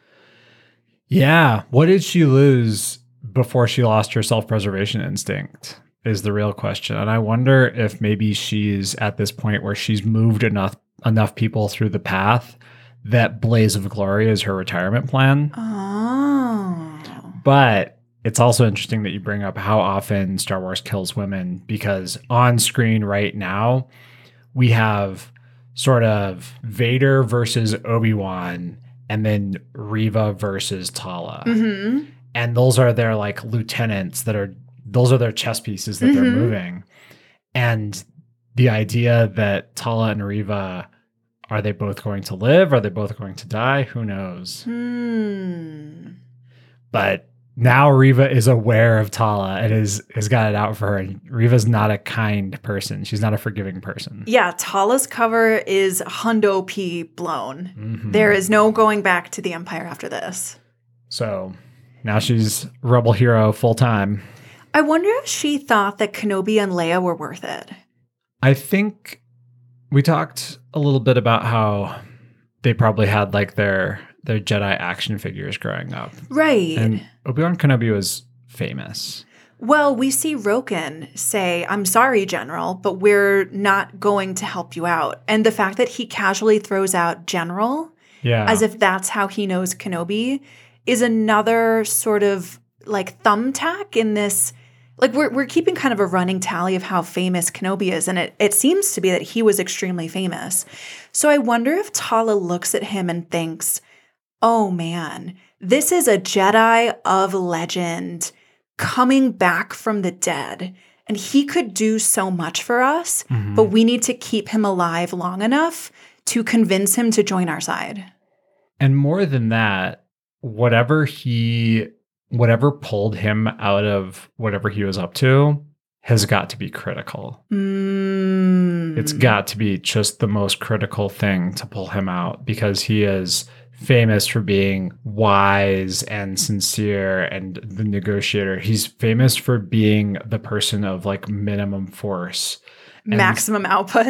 Yeah. What did she lose before she lost her self-preservation instinct is the real question. And I wonder if maybe she's at this point where she's moved enough people through the path that Blaze of Glory is her retirement plan. Oh. But it's also interesting that you bring up how often Star Wars kills women, because on screen right now, we have sort of Vader versus Obi-Wan and then Riva versus Tala. And those are their like lieutenants those are their chess pieces that they're moving. And the idea that Tala and Riva Are they both going to live? Are they both going to die? Who knows? But now Reva is aware of Tala and has got it out for her. And Reva's not a kind person. She's not a forgiving person. Yeah, Tala's cover is hundo P blown. Mm-hmm. There is no going back to the Empire after this. So now she's rebel hero full time. I wonder if she thought that Kenobi and Leia were worth it. I think we talked a little bit about how they probably had like their Jedi action figures growing up. Right. And Obi-Wan Kenobi was famous. Well, we see Roken say, I'm sorry, General, but we're not going to help you out. And the fact that he casually throws out General as if that's how he knows Kenobi is another sort of like thumbtack in this. Like we're keeping kind of a running tally of how famous Kenobi is. And it seems to be that he was extremely famous. So I wonder if Tala looks at him and thinks, oh man, this is a Jedi of legend coming back from the dead. And he could do so much for us, but we need to keep him alive long enough to convince him to join our side. And more than that, whatever pulled him out of whatever he was up to has got to be critical. It's got to be just the most critical thing to pull him out, because he is famous for being wise and sincere and the negotiator. He's famous for being the person of like minimum force. Maximum output.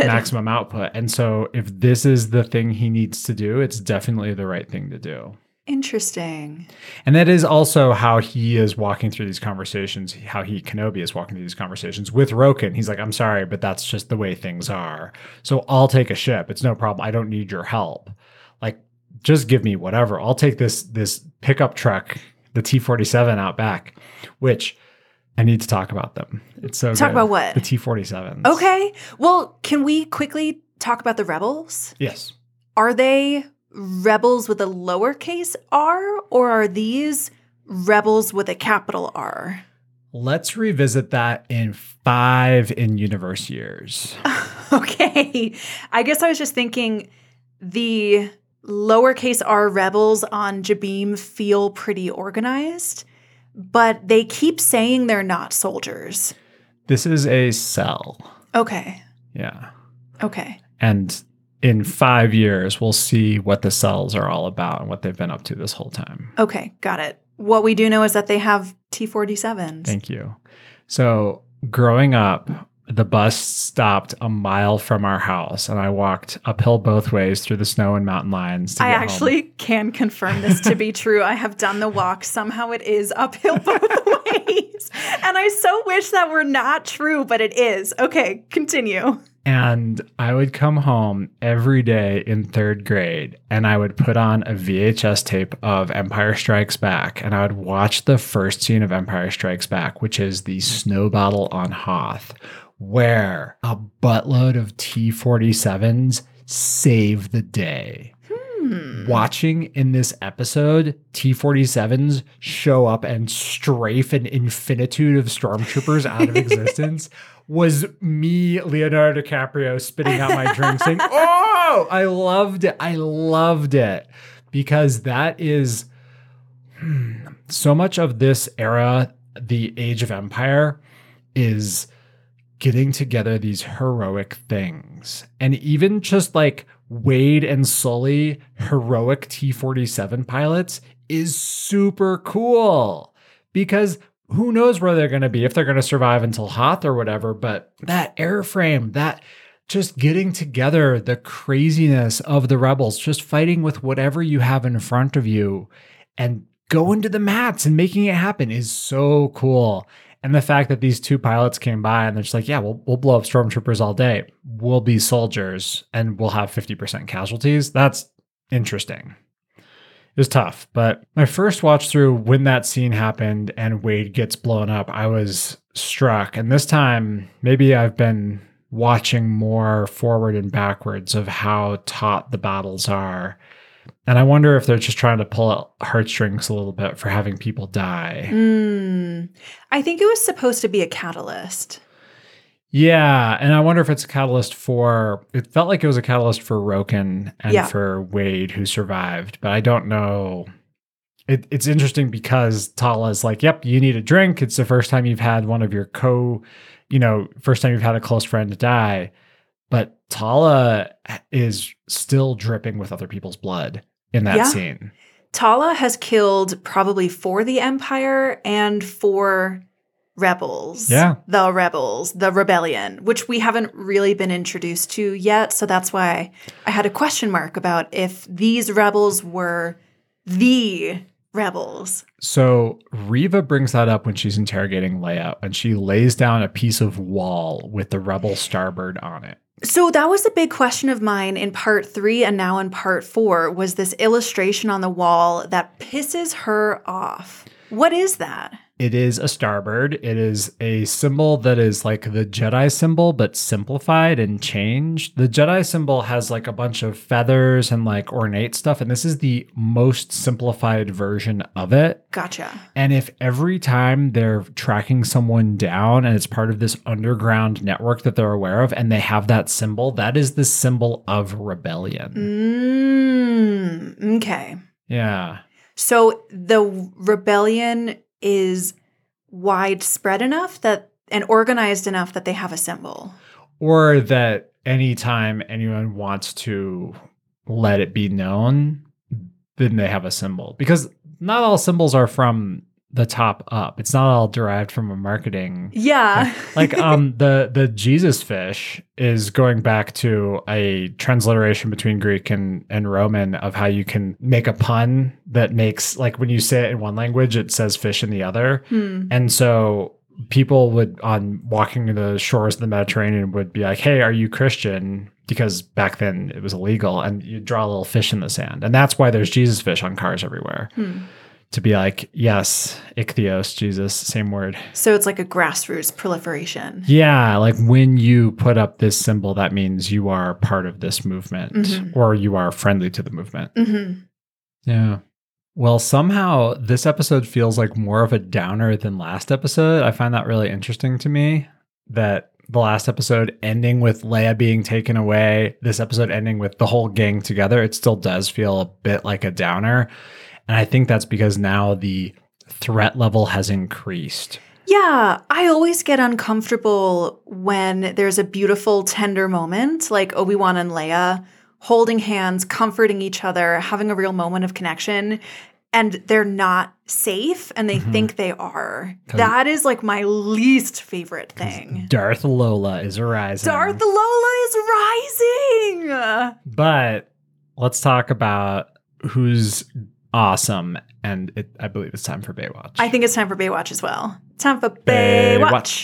And so if this is the thing he needs to do, it's definitely the right thing to do. Interesting. And that is also how he is walking through these conversations, Kenobi is walking through these conversations with Roken. He's like, I'm sorry, but that's just the way things are. So I'll take a ship. It's no problem. I don't need your help. Like, just give me whatever. I'll take this pickup truck, the T-47 out back, which I need to talk about them. It's so Talk good. about what? The T-47s. Okay. Well, can we quickly talk about the rebels? Yes. Are they rebels with a lowercase r, or are these rebels with a capital R? Let's revisit that in 5 in-universe years. Okay. I guess I was just thinking the lowercase r rebels on Jabeam feel pretty organized, but they keep saying they're not soldiers. This is a cell. Okay. Yeah. Okay. And in 5 years, we'll see what the cells are all about and what they've been up to this whole time. Okay. Got it. What we do know is that they have T-47s. Thank you. So growing up, the bus stopped a mile from our house, and I walked uphill both ways through the snow and mountain lines to I get actually home. can confirm this to be true. I have done the walk. Somehow it is uphill both ways. And I so wish that were not true, but it is. Okay, continue. And I would come home every day in 3rd grade, and I would put on a VHS tape of Empire Strikes Back, and I would watch the first scene of Empire Strikes Back, which is the snow battle on Hoth, where a buttload of T-47s save the day. Watching in this episode, T-47s show up and strafe an infinitude of stormtroopers out of existence was me, Leonardo DiCaprio, spitting out my drink saying, oh, I loved it. I loved it. Because that is so much of this era, the Age of Empire, is getting together these heroic things. And even just like Wade and Sully, heroic T-47 pilots, is super cool. Because who knows where they're going to be, if they're going to survive until Hoth or whatever. But that airframe, that just getting together, the craziness of the rebels, just fighting with whatever you have in front of you and going to the mats and making it happen is so cool. And the fact that these 2 pilots came by and they're just like, yeah, we'll blow up stormtroopers all day. We'll be soldiers and we'll have 50% casualties. That's interesting. It was tough. But my first watch through, when that scene happened and Wade gets blown up, I was struck. And this time, maybe I've been watching more forward and backwards of how taut the battles are. And I wonder if they're just trying to pull out heartstrings a little bit for having people die. I think it was supposed to be a catalyst. Yeah, and I wonder if it's a catalyst for. It felt like it was a catalyst for Roken and for Wade, who survived, but I don't know. It's interesting because Tala's like, "Yep, you need a drink. It's the first time you've had one of your first time you've had a close friend die." But Tala is still dripping with other people's blood in that scene. Tala has killed probably for the Empire and for rebels. Yeah. The rebels, the rebellion, which we haven't really been introduced to yet. So that's why I had a question mark about if these rebels were the rebels. So Reva brings that up when she's interrogating Leia, and she lays down a piece of wall with the rebel starboard on it. So that was a big question of mine in part 3 and now in part 4 was this illustration on the wall that pisses her off. What is that? It is a starboard. It is a symbol that is like the Jedi symbol, but simplified and changed. The Jedi symbol has like a bunch of feathers and like ornate stuff, and this is the most simplified version of it. Gotcha. And if every time they're tracking someone down and it's part of this underground network that they're aware of, and they have that symbol, that is the symbol of rebellion. Okay. Yeah. So the rebellion is widespread enough that and organized enough that they have a symbol. Or that anytime anyone wants to let it be known, then they have a symbol. Because not all symbols are from the top up. It's not all derived from a marketing. Yeah. Like the Jesus fish is going back to a transliteration between Greek and Roman of how you can make a pun that makes, like when you say it in one language, it says fish in the other. And so people would, on walking the shores of the Mediterranean, would be like, hey, are you Christian? Because back then it was illegal, and you draw a little fish in the sand. And that's why there's Jesus fish on cars everywhere. To be like, yes, ichthyos, Jesus, same word. So it's like a grassroots proliferation. Yeah, like when you put up this symbol, that means you are part of this movement or you are friendly to the movement. Yeah. Well, somehow this episode feels like more of a downer than last episode. I find that really interesting to me, that the last episode ending with Leia being taken away, this episode ending with the whole gang together, it still does feel a bit like a downer. And I think that's because now the threat level has increased. Yeah, I always get uncomfortable when there's a beautiful, tender moment like Obi-Wan and Leia holding hands, comforting each other, having a real moment of connection, and they're not safe and they think they are. That is like my least favorite thing. Darth Lola is rising. Darth Lola is rising! But let's talk about who's awesome, and I believe it's time for Baywatch. I think it's time for Baywatch as well. Time for Baywatch.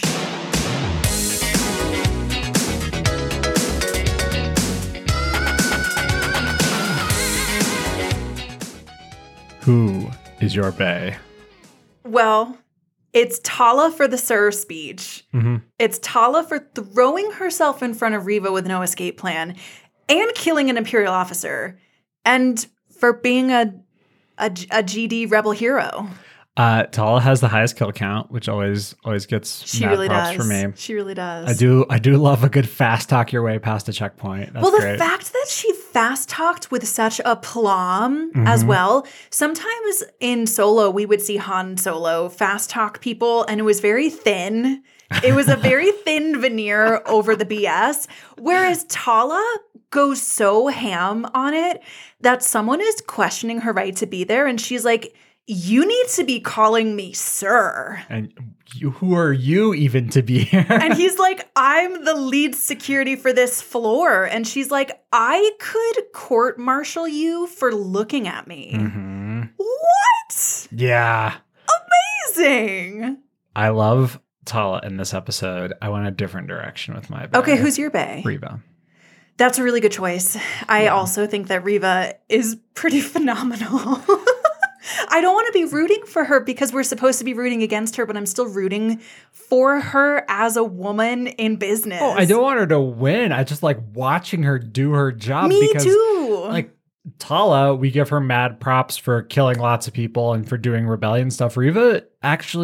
Who is your bae? Well, it's Tala for the Sir speech. It's Tala for throwing herself in front of Reva with no escape plan and killing an Imperial officer, and for being a GD rebel hero. Tala has the highest kill count, which always gets mad props for me. She really does. I do love a good fast talk your way past a checkpoint. That's the great. fact that she fast talked with such aplomb as well. Sometimes in Solo, we would see Han Solo fast talk people, and it was very thin. It was a very thin veneer over the BS. Whereas Tala goes so ham on it that someone is questioning her right to be there, and she's like, you need to be calling me sir. And who are you even to be here? And he's like, I'm the lead security for this floor. And she's like, I could court-martial you for looking at me. What? Yeah. Amazing. I love Tala in this episode. I went a different direction with my bae. Okay, who's your bae? Reva. That's a really good choice. I also think that Reva is pretty phenomenal. I don't want to be rooting for her because we're supposed to be rooting against her, but I'm still rooting for her as a woman in business. Oh, I don't want her to win. I just like watching her do her job. Me because, too. Like Tala, we give her mad props for killing lots of people and for doing rebellion stuff. Reva actually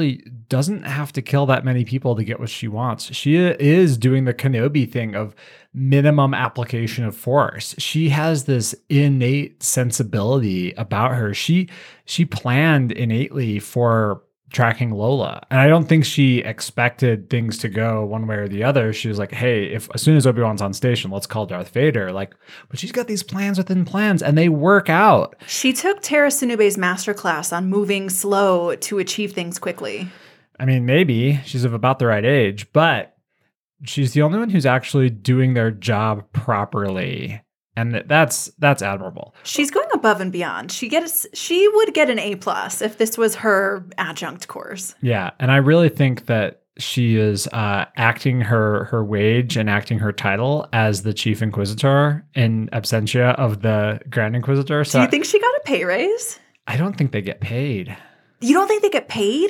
doesn't have to kill that many people to get what she wants. She is doing the Kenobi thing of minimum application of force. She has this innate sensibility about her. She planned innately for tracking Lola. And I don't think she expected things to go one way or the other. She was like, hey, as soon as Obi-Wan's on station, let's call Darth Vader. Like, but she's got these plans within plans and they work out. She took Tara Sunube's masterclass on moving slow to achieve things quickly. I mean, maybe she's of about the right age, but she's the only one who's actually doing their job properly. And that's admirable. She's going above and beyond. She would get an A+ if this was her adjunct course. Yeah, and I really think that she is acting her wage and acting her title as the Chief Inquisitor in absentia of the Grand Inquisitor. So do you think she got a pay raise? I don't think they get paid. You don't think they get paid?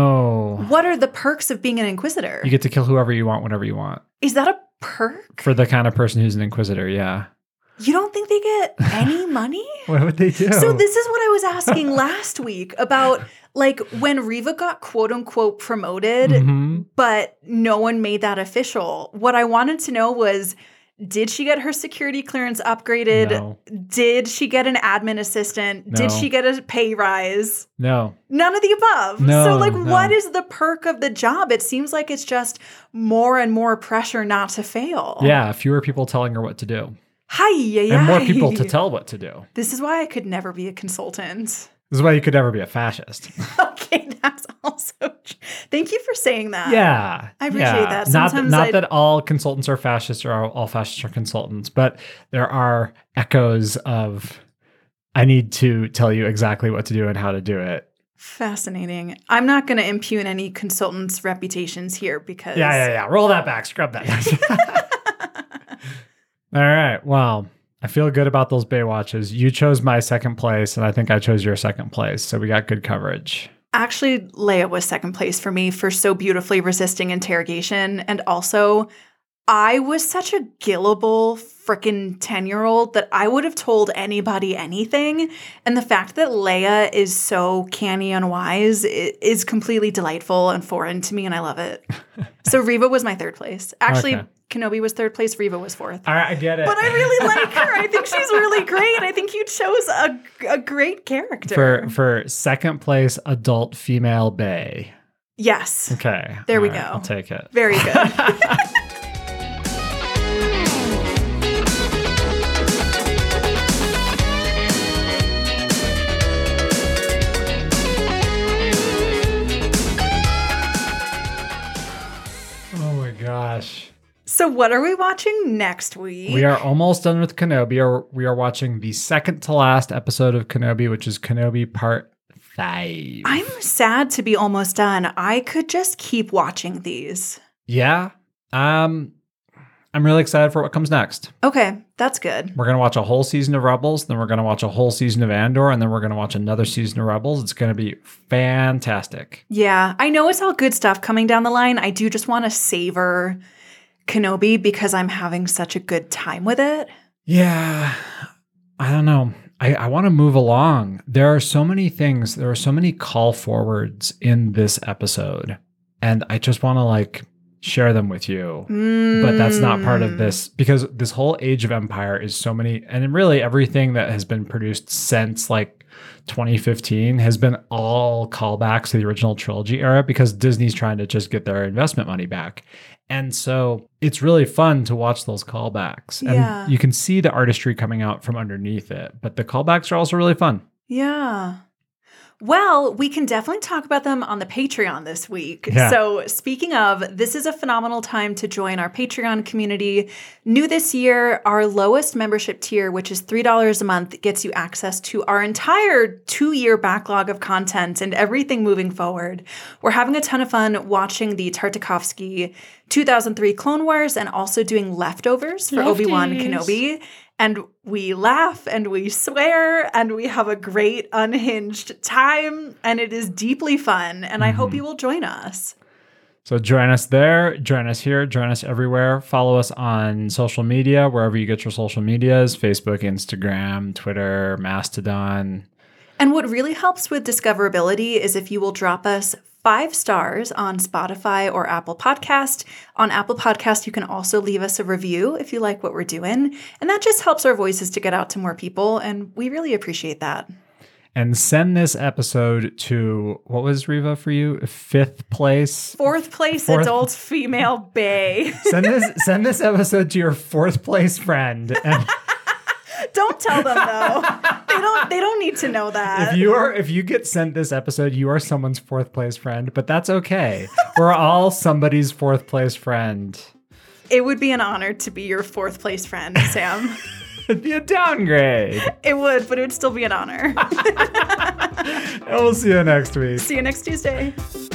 No. What are the perks of being an Inquisitor? You get to kill whoever you want whenever you want. Is that a perk? For the kind of person who's an Inquisitor, yeah. You don't think they get any money? What would they do? So this is what I was asking last week about, like, when Reva got quote unquote promoted, but no one made that official. What I wanted to know was, did she get her security clearance upgraded? No. Did she get an admin assistant? No. Did she get a pay rise? No. None of the above. No, So, like, no. what is the perk of the job? It seems like it's just more and more pressure not to fail. Yeah, fewer people telling her what to do. And more people to tell what to do. This is why I could never be a consultant. This is why you could never be a fascist. Okay, that's also true. Thank you for saying that. Yeah. I appreciate that. Not Sometimes that all consultants are fascists or all fascists are consultants, but there are echoes of, I need to tell you exactly what to do and how to do it. Fascinating. I'm not going to impugn any consultants' reputations here because... Yeah. Roll that back. Scrub that. All right. Well, I feel good about those Baywatches. You chose my second place, and I think I chose your second place. So we got good coverage. Actually, Leia was second place for me for so beautifully resisting interrogation. And also, I was such a gullible freaking 10-year-old that I would have told anybody anything. And the fact that Leia is so canny and wise is completely delightful and foreign to me, and I love it. So Reva was my third place. Actually, Okay. Kenobi was third place. Reva was fourth. All right, I get it. But I really like her. I think she's really great. I think you chose a great character. For second place adult female Bay. Yes. Okay. There we All right, go. I'll take it. Very good. Oh my gosh. So what are we watching next week? We are almost done with Kenobi. We are watching the second to last episode of Kenobi, which is Kenobi Part 5. I'm sad to be almost done. I could just keep watching these. Yeah. I'm really excited for what comes next. Okay, that's good. We're going to watch a whole season of Rebels, then we're going to watch a whole season of Andor, and then we're going to watch another season of Rebels. It's going to be fantastic. Yeah, I know it's all good stuff coming down the line. I do just want to savor Kenobi because I'm having such a good time with it. Yeah. I don't know. I want to move along. There are so many things. There are so many call forwards in this episode, and I just want to share them with you. But that's not part of this, because this whole Age of Empire is so many, and really everything that has been produced since 2015 has been all callbacks to the original trilogy era, because Disney's trying to just get their investment money back. And so it's really fun to watch those callbacks. Yeah. And you can see the artistry coming out from underneath it, but the callbacks are also really fun. Yeah. Well, we can definitely talk about them on the Patreon this week. Yeah. So speaking of, this is a phenomenal time to join our Patreon community. New this year, our lowest membership tier, which is $3 a month, gets you access to our entire 2-year backlog of content and everything moving forward. We're having a ton of fun watching the Tartakovsky 2003 Clone Wars and also doing leftovers for Obi-Wan Kenobi. And we laugh and we swear and we have a great unhinged time, and it is deeply fun. And I hope you will join us. So join us there, join us here, join us everywhere. Follow us on social media, wherever you get your social medias, Facebook, Instagram, Twitter, Mastodon. And what really helps with discoverability is if you will drop us 5 stars on Spotify or Apple Podcast. On Apple Podcast, you can also leave us a review if you like what we're doing. And that just helps our voices to get out to more people. And we really appreciate that. And send this episode to, what was Riva for you? 5th place? 4th place adult female bae. Send this episode to your 4th place friend. And don't tell them though. They don't need to know that. If you get sent this episode, you are someone's 4th place friend, but that's okay. We're all somebody's 4th place friend. It would be an honor to be your 4th place friend, Sam. It'd be a downgrade. It would, but it would still be an honor. And we'll see you next week. See you next Tuesday.